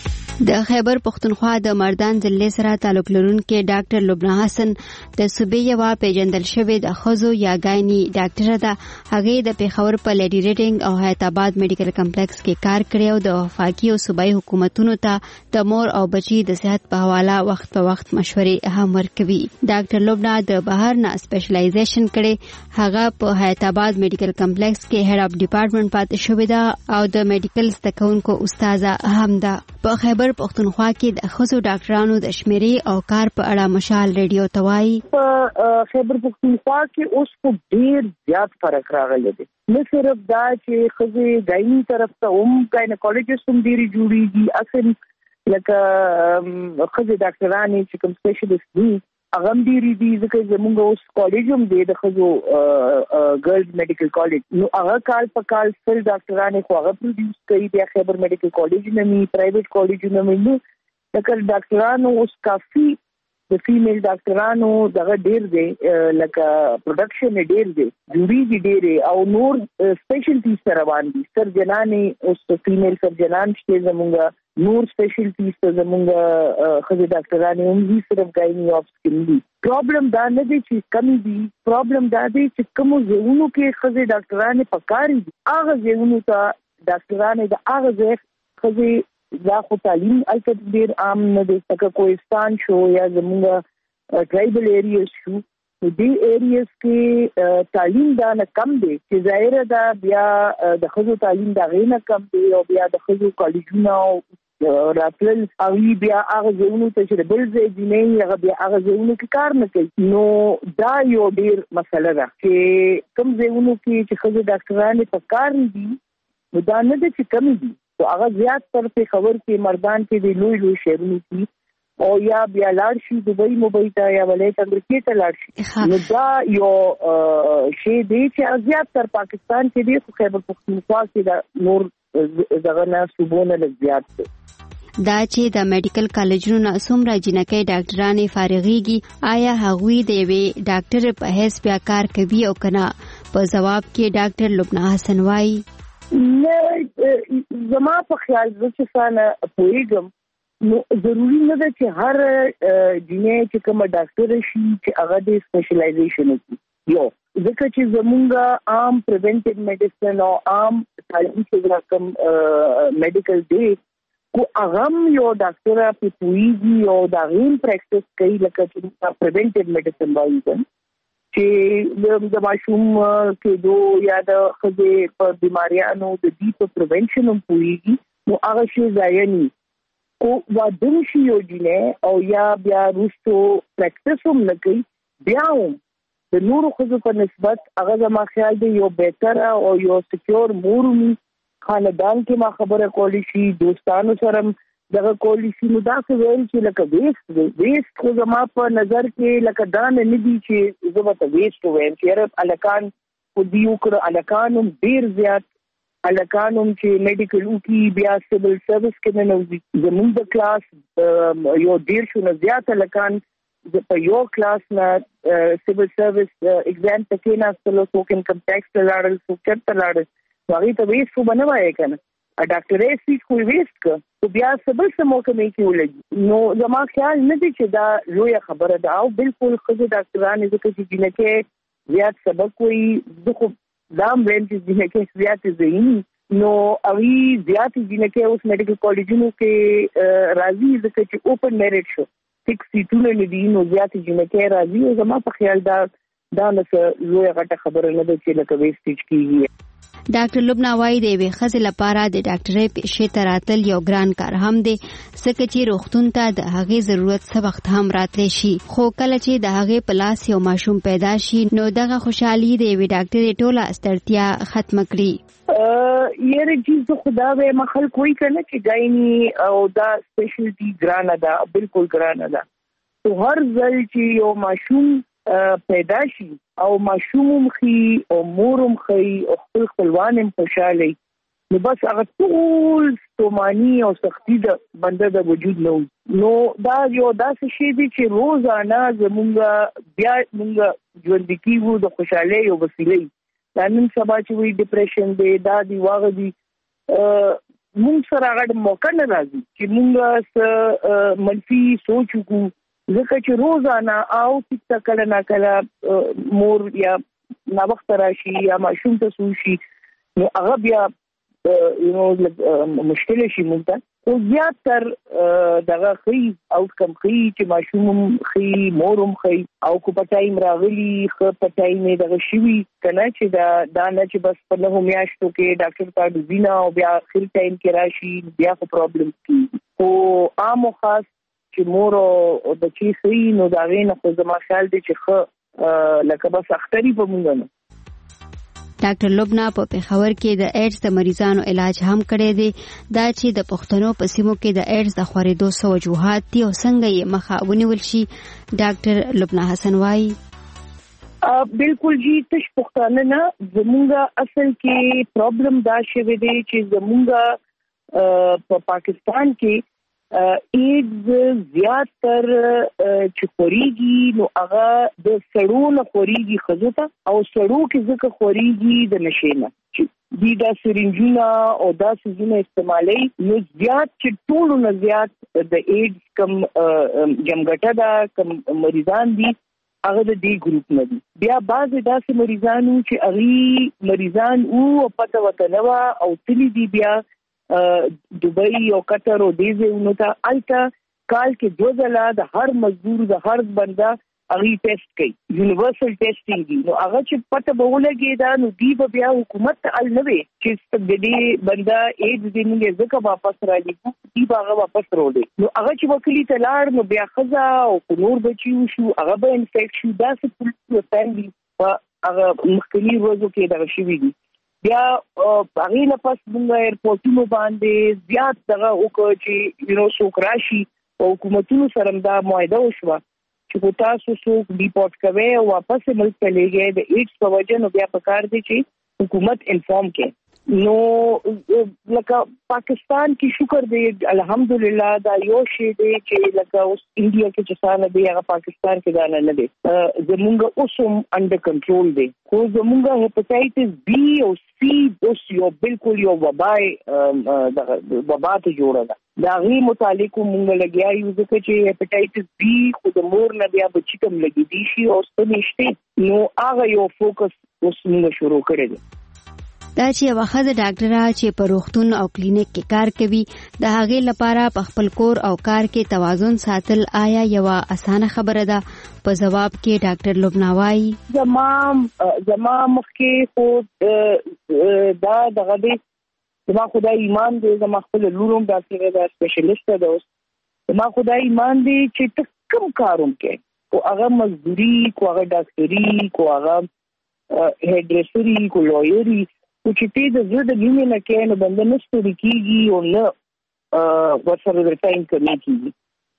د خیبر پختونخوا د مردان ضلع سره تعلق لرونکي ډاکټر لبنه حسن د صوبې یوه پیژندل شوې د ښځو یا ګایني ډاکټره ده. هغې د پیښور په لیډي ریډینګ او حیات آباد میډیکل کمپلیکس کې کار کړی او د وفاقي او صوبایي حکومتونو ته د مور او بچي د صحت په حواله وخت په وخت مشورې هم ورکوي. ډاکټر لبنه د بهر نه سپیشلایزیشن کړي. هغه په حیات آباد میډیکل کمپلیکس کې هډ اف ډپارټمنټ پاتې شوې ده او د میډیکل زده کوونکو استاده هم ده. په خیبر پختونخوا کې د ښځو ډاکټرانو د شمیرې او کار په اړه مشال ریډیو ته وایي. په خیبر پختونخوا کې اوس خو ډېر زیات فرق راغلی دی. نه صرف دا چې ښځې ګایني طرف ته هم ګاینکالوجسټ هم ډېرې جوړېږي، اصل لکه ښځې ډاکټرانې چې کوم سپیشلیسټ دي هغه هم ډېرې دي، ځکه زموږ اوس کالج هم دی د ښځو ګرلز میډیکل کالج. نو هغه کال په کال سل ډاکټرانې خو هغه پروډیوس کوي. بیا خیبر میډیکل کالج نه وي، پرایویټ کالجونه وي. نو لکه ډاکټرانو اوس کافي د فیمیل ډاکټرانو دغه ډېر دی، لکه پروډکشن ډېر دی، جوړېږي ډېرې او نور سپیشلټیز ته روان دي. سرجنانې اوس فیمیل سرجنان شته زموږ، نور سپیشلټیز ته زموږ ښځې ډاکټرانې هم دي، صرف ګایني آف سکن دي. پرابلم دا نه دی چې کمی دي، پرابلم دا دی چې کومو ځایونو کې ښځې ډاکټرانې پکاري دي هغه ځایونو ته ډاکټرانې د هغه ځای ښځې دا خو تعلیم البته ډېر عام نه دی، لکه کوهستان شو یا زموږ ټرایبل ایریاز شو. دې ایریاز کې تعلیم دا نه کم دی چې ظاهره دا بیا د ښځو تعلیم دا غي نه کم دی او بیا د ښځو کالجونه راتلل او بیا هغه ځایونو ته چې بل ځای دی نه هغه بیا هغه ځایونو کې کار نه کوي. نو دا یو ډېر مسله ده چې کوم ځایونو کې چې ښځې ډاکټرانې پکار دي نو دا نه ده چې کم دي، او هغه زیات تر پیښور کې مردان کې د لوی شهرونو کې او یا بیا لاړ شي دبي مبي ته یا ولایت امریکا ته لاړ شي. نو دا یو شی دی چې زیات تر پاکستان کې دی، خو خیبر پختونخوا کې دا نور دغه نه صوبونه لږ زیات دی. دا چې د میډیکل کالجونو نه څومره جنکۍ ډاکټرانې فارغېږي، آیا هغوی د یوې ډاکټر په حیث بیا کار کوي او که نه؟ په ځواب کې ډاکټر لبنه حسن وایي نه، زما په خیال زه چې څنګه پوهېږم نو ضروري نه ده چې هر جنې چې کومه ډاکټر شي چې هغه د سپیشلایزیشن وکړي. یو ځکه چې زمونږ عام پریونټیو میډیسن او عام تعلیم چې کوم میډیکل دی کو هغه یو ډاکټر په پوهېږي او دا غیم پریکټس کوي، لکه چې پریونټیو میډیسن وایي چې د ماشوم کېدو یا د ښځې په بیماریانو د دې په پریونشن هم پوهېږي. نو هغه شی ضایع نه کو واده شي یو جنې او یا بیا وروستو پریکټس هم نه کوي، بیا هم د نورو ښځو په نسبت هغه زما خیال دی یو بهتره او یو سکیور مور وي خاندان کې ما خبره کولی شي دوستانو سره دغه کولی شي نو دا څه ویل چې لکه ویست خو زما په نظر کې لکه دا نه دي چې زه به ویست وایم چې الکان خو دیو کړ الکانم ډیر زیات الکانم چې میډیکل وکي بیا سیویل سرویس کې نه نوځي زموږ د کلاس یو ډیر شونه زیات الکان په یو کلاس نه سیویل سرویس ایگزام پکې نه ستلو څوک انکم ټیکس ته لاړل څوک چرته لاړل هغه ته ویست خو بنوای کنه ا ډاکټر سیټ خو ویست ک بیا سبل سمو کې کې ولګي نو زما خیال نه دي چې دا لوی خبره ده او بالکل خو ډاکټرانو ځکه چې جنکه زیات سبق کوي دغه دام ویم چې جنکه زیات ذهني نو اوی زیات جنکه اوس میډیکل کالجونو کې راځي ځکه چې اوپن میریټ شو 6 سیټونه لدی نو زیات جنکه راځي او زما په خیال دا نه لوی غټه خبره نه ده چې لکه ویسټیج کیږي ډاکټر لبنا وايي د وی خزل لپاره د ډاکټرۍ پیښې تراتل یو ګران کار هم دی څکه چې روغتون ته د هغې ضرورت څه وخت هم راتلی شي خو کله چې د هغې په لاس یو ماشوم پیدا شي نو دغه خوشحالي د وی ډاکټرۍ ټوله ستړتیا ختم کړي یره چیز خدا به مخل کوئی کنه چې ګایني او دا سپیشلټي ګرانه ده بالکل ګرانه ده تو هر ځل چې یو ماشوم پیدا شي او ماشوم خي او مورم خي او خپلوان هم خوشاله نو بس هغه ټول ستوماني او سختي د بنده د وجود نو دا یو داسې شی دی چې روزانه زمونږ بیا مونږ ژوند کیږو د خوشاله او وسیلې دا نن سبا چې وی ډیپریشن دی دا دی واغ دی مونږ سره هغه موقع نه راځي چې مونږ منفي سوچ وکړو ځکه چې روزانه او چې کله نه کله مور یا نا وخت راشي یا ماشوم ته سوشي نو هغه بیا مشکل شي مونږ ته او زیاتر دغه خي آوټکم خي چې ماشوم خي مورم خي او کو پټایم راغلي خو پټایم دغه شوي کنه چې دا نه چې بس په له میاشتو کې ډاکټر ته ډینا او بیا اخر ټایم کې راشي بیا خو پرابلم کی او عام خاص چې مور او د چی سي نو دا غینه خو زما خیال دي چې خو لکه بس اختری په مونږ نه ډاکټر لبنا په پیښور کې د ایډز د مریضانو علاج هم کړی دی دا چې د پښتنو په سیمو کې د ایډز د خورېدو څه وجوهات دي او څنګه یې مخه ونیول شي ډاکټر لبنا حسن وایي بالکل جی تش پښتانه نه زمونږ اصل کې پرابلم دا شوی دی چې زمونږ په پاکستان کې ایډز زیاتر چې خوريږي نو هغه د سړو نه خوريږي خزوته او سړو کې ځکه خوريږي د نشینه چې دی دا سرنجونه او دا سيزونه استعمالي نو زیات چې ټول نه زیات د ایډز کم جمګټه دا کم مریضان دي هغه د دې ګروپ نه دي بیا بعض داسې مریضانو چې اغي مریضان او پته وته نو او تلي دي بیا دبئی او قطر او دیزه نو ته الټا کال کې دوزلا د هر مزدور د هر بنده اغي ټیسټ کوي یونیورسل ټیسټینګ دی نو هغه چې پته به ولګي دا نو دی بیا حکومت ال نه وي چې دې بنده ایډ دې موږ ځکه واپس راځي دی هغه واپس وروړي نو هغه چې وکیل تلار نو بیا خزا او نور بچیو شو هغه به انفیکټ شو دا څه په فیملی هغه مخکنی ورځو کې دا شي وی بیا هغه نه پس موږ ایرپورټونو باندې زیات دغه وکړي چې څوک راشي او حکومتونو سره دا معاهده وشوه چې تاسو څوک ډیپورټ کوي او واپس ملک ته لېږي د ایډز په وجه نو بیا پکار دي چې حکومت انفارم کړي نو لکه پاکستان کې شکر دې الحمدلله دا یو شی دی چې لکه اوس انډیا کې چې څنګه دی هغه پاکستان کې دا نه دی زمونږ اوسم انډر کنټرول دی خو زمونږ هپاتایټس بی او سی اوس یو بالکل یو وبا ته جوړه ده دا غي متعلق مونږ لګیا یو ځکه چې هپاتایټس بی خو د مور نه بیا بچی کم لګی دي شي او ستنشته نو هغه یو فوکس اوس موږ شروع کړی دی دا چې واخد ډاکټر چې په روغتون او کلینیک کې کار کوي د هغې لپاره په خپل کور او کار کې توازن ساتل آیا یو اسانه خبره ده په جواب کې ډاکټر لبنا وايي زما مخکې خو دا دغه دې زما خدای ایمان دې زما خپل لوروم ډاکټر دا سپیشلیست ده زما خدای ایمان دې چې کوم کاروم کې او هغه مزدوري کو هغه ډاکټري کو هغه هیډرسري کو لویري چې ته د زړه د مینې نه کې نو بنده نه ستړي کېږي او نه ورسره د ټایم کمی کېږي.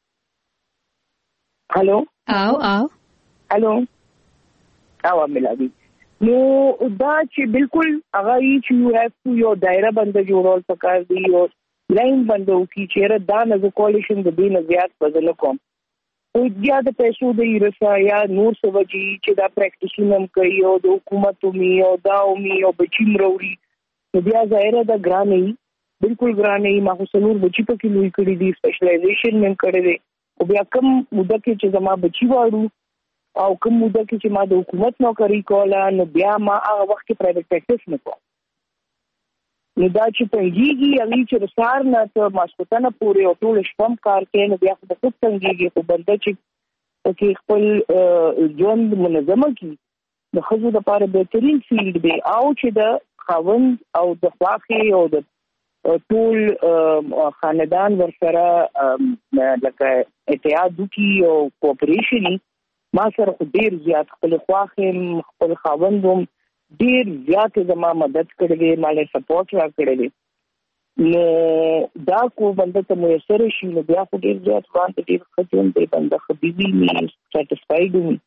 هلو هلو ملادي نو دا چې بالکل هغه چې یو هاف ټو یو دایره بنده جوړول پکار دی او لاین بنده وکړي چې دا نه کولیشن د دې نه زیات بدل کوم او یا د پیسو د ایرسا یا نور څه وجي چې دا پریکټیشنم کوي او د حکومت می او دا می او بچیم وروړي نو بیا ظاهره دا ګرانې بالکل ګرانې ما خو څلور بچی په کې لوي کړی دي سپیشلایزیشن من کړی دی او بیا کوم مده کې چې زما بچی واړو او کوم مده کې چې ما د حکومت نوکری کوله نو بیا ما هغه وخت کې پرایویټ پریکټیس نه کوم. نو دا چې پنځيږي هغه چې رسار نه ته ماسکوتنه پورې او ټول شپم کار کوي نو بیا خو په څنګهږي خو بنده چې کې خپل ژوند منظمه کی د خزو د لپاره بهترین فیلډ دی او چې د خاوند او د خواخي او د ټول خاندان ورسره لکه اتحاد وکي او کوپریشن ما سره خو ډیر زیات خپل خواخي خپل خاوندوم ډیر زیات زما مدد کړې مالي سپورټ را کړې نو دا کو بنده ته میسر شي نو بیا خو ډیر زیات وانت ډیر خدمت دی بنده خبيبي می سټیسفاید وي.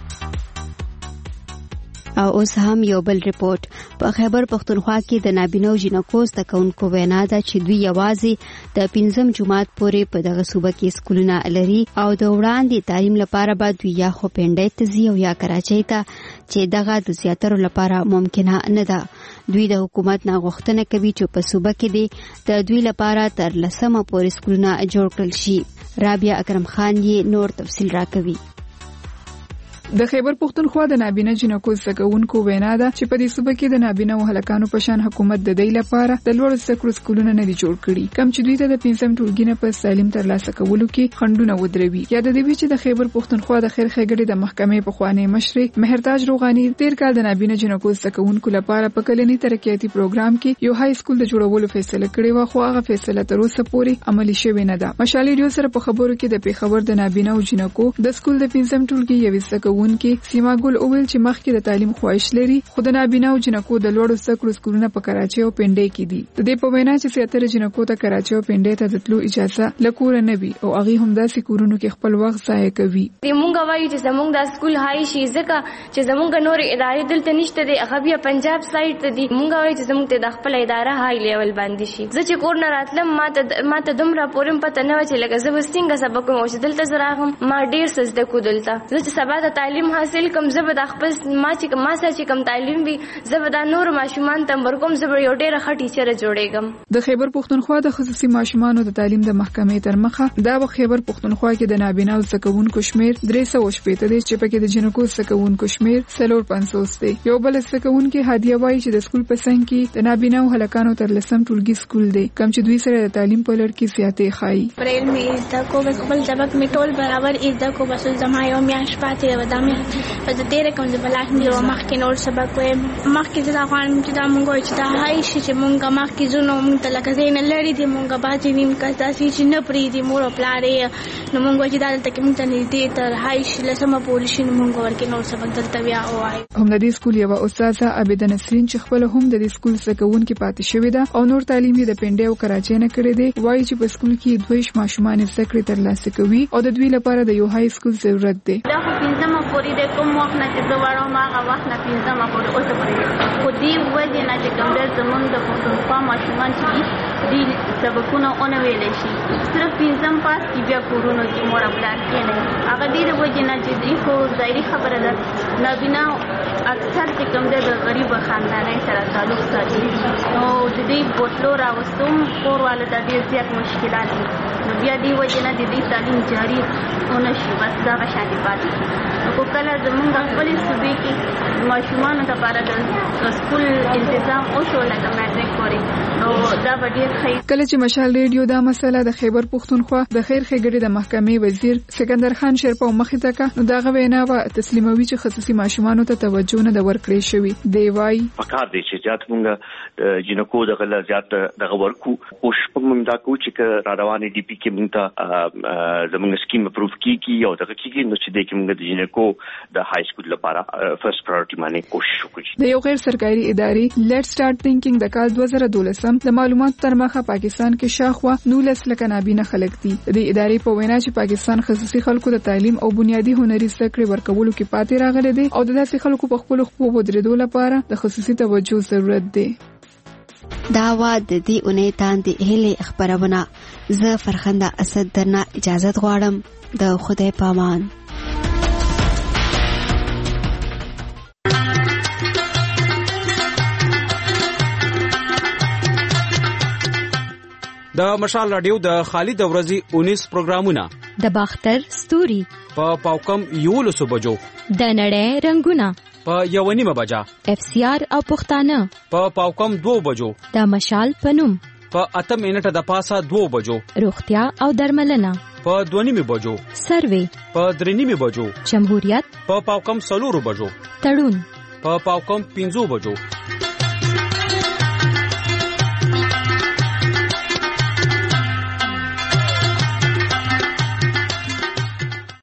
او اوس هم یو بل ریپورت په خیبر پختونخوا کې د نابینو جنکوز تکونکو وینا ده چې دوی یوازې د 5م جماعت پورې په دغه صوبه کې سکولونه لري او د وړاندې تعلیم لپاره به دوی یا خو پنډای ته ځي او یا کراچۍ ته چې دغه د زیاترو لپاره ممکنه نه ده. دوی د حکومت نه غوښتنه کوي چې په صوبه کې د دوی لپاره تر 10مه پورې سکولونه جوړ کړل شي. رابعه اکرم خان یې نور تفصیل راکوي. د خیبر پختونخوا د نابینه جنکو زګونکو وینا ده چې په دې صوبه کې د نابینه هلکانو په شان حکومت د دې لپاره د لوړ سکرو سکولونه نه دي جوړ کړي کم چې دوی ته د 5م ټولګي نه په تعلیم ترلاسه کولو کې خنډونه ودروي. یا د دې چې د خیبر پختونخوا د خیر خګړې د محکمې په خوانی مشر مهرتاج روغانی تیر کال د نابینه جنکو زګونکو لپاره په کلنی ترقیاتي پروګرام کې یو های سکول د جوړولو فیصله کړې و خو هغه فیصله تر اوسه پورې عملي شوې نه ده. مشال ریډیو سره په خبرو کې د پیښور د نابینه جنکو د سکول د 5م ټولګي یو زګونکو سیما ګل اول چې مخکې د تعلیم خواهش لري خو د نابینا جنکو د لوړو سکرو سکولونه په کراچۍ او پنډۍ کې دي. د دې په وینا چې زیاتره جنکو ته کراچۍ او پنډۍ ته د تلو اجازه لکور نه وي او هغه هم داسې کورونو کې خپل وخت ضایع کوي. موږ وایو چې زموږ د سکول هاي شي ځکه چې زموږ نور ادارې دلته نشته دي هغه بیا پنجاب سایډ ته دي. موږ وایو چې زموږ د خپل اداره هاي لیول باندې شي. زه چې کور نه راتلم ماته دومره پورم پته نه و چې لکه زه وستینګه سبق کوم چې دلته زراغم ما ډیر سزده کو دلته. زه چې سبا د تعلیم حاصل کوم زه به د خپل ما چې کوم تعلیم وي زه به د نور ماشومان ته ورکوم زه به یو ډیره ښه ټیچر جوړېږم. د خیبر پختونخوا د خصوصي ماشومانو د تعلیم د محکمې تر مخه دا په خیبر پختونخوا کې د نابینا زکونکو شمیر 380 دی چې پکې د جنکو زکونکو شمیر 450 دی. یو بل زکونکو هادیه وایي چې د سکول په څنګ کې د نابینا هلکانو تر 10م ټولګي سکول دی کوم چې دوی سره د تعلیم په لړ کې زیاتې خایي. پرېل می زده کو خپل سبق می ټول برابر زده کو بس زما یو میاش پاتې و دا مې په دې رقم د بلاک دی او مخکې نور سبق وې مخکې دا غواړم چې دا مونږ چې دا هاي شي چې مونږه مخکې زونو مونږ ته لکه زین لري دي مونږه باندې نیم کسا چې نه پری دي مور پلارې نو مونږ چې دا تل مونږ ته نږدې تر هاي شي لسمه پولیس نو مونږ ورکې نور سبق دلته بیا وای. هم د دې سکول یو استاده عبیده نسرین چې خپل هم د دې سکول سکون کې پاتې شوې ده او نور تعلیم یې د پنډې او کراچۍ نه کړی دی وایي چې په سکول کې دویش ماشومان زده ترلاسه کوي او د دوی لپاره د یو های سکول ضرورت دی. دا خو پنځمه پوری د کوم وخت نه چې زوړو ما وخت نه پنځمه پوری اوسه پوری خو دې وځي نه چې کوم د زمونږ د پښتونخوا ماشومان چې دې سبقونه اون ویلې شي صرف پنځم پاس کې بیا کورونو کې مور خپل کې نه هغه دې وځي نه چې دې خو ظاهري خبره ده نابینا اکثر چې کوم د غریب خاندانای سره تعلق ساتي نو د دې بوتلو راوستم کورواله د دې زیات مشکلات دي نو بیا دې وځي نه د دې تعلیم جاری ونشي بس دا شانتي پاتې نو کله زمونږ خپل صوبې کې ماشومان ته لپاره د سکول تنظیم او شو لکه میټریک پورې نو دا ډېر ښه. کله چې مشال ریډیو دا مسله د خیبر پختونخوا د خیر خګړې د محکمې وزیر سکندر خان شیرپا مخې ته کا نو دا غوینه و تسلیموي چې خصوصي ماشومانو ته توجه نه د ورکړې شوی دی وای پکار دي چې ځات مونږ جنکو د غل زیات د ورکو او شپږم دا کو چې را روانې ډي پی کې مونږ ته زموږ سکیم اپروف کیږي او دغه کیږي نو چې د کوم د جنکو د های سکول لپاره فرست پرایورټي باندې کوشش وکړي. د یو غیر سرکاري ادارې لیټ سٹارټ تھینکینګ د کال 2012 د معلوماتو تر مخه پاکستان کې شاخوا 19 لک نابینا خلک دي. د ادارې په وینا چې پاکستان خصوصي خلکو د تعلیم او بنیادی هنري زده کړې ورکولو کې پاتې راغلي دي او د داسې خلکو په خپل حقوقو ودرېدو لپاره د خصوصي توجه ضرورت دی. دا وا د دې اونۍ تاندې هلې خبرونه زه فرخنده اسد درنه اجازه غواړم. د خدای پامان. د مشال رادیو د خالد ورزي 19 پروګرامونه د باختر ستوري په پاوکم یولو بجو د نړۍ رنگونه په 1:30 بجا اف سی آر او پښتانه په پاوکم 2 بجو د مشال پنوم په 8 منټه د پاسه 2 بجو روغتیا او درملنه په 2:30 بجو سروي په 3:30 بجو جمهوریت په پاوکم 4 بجو تړون په پاوکم 5 بجو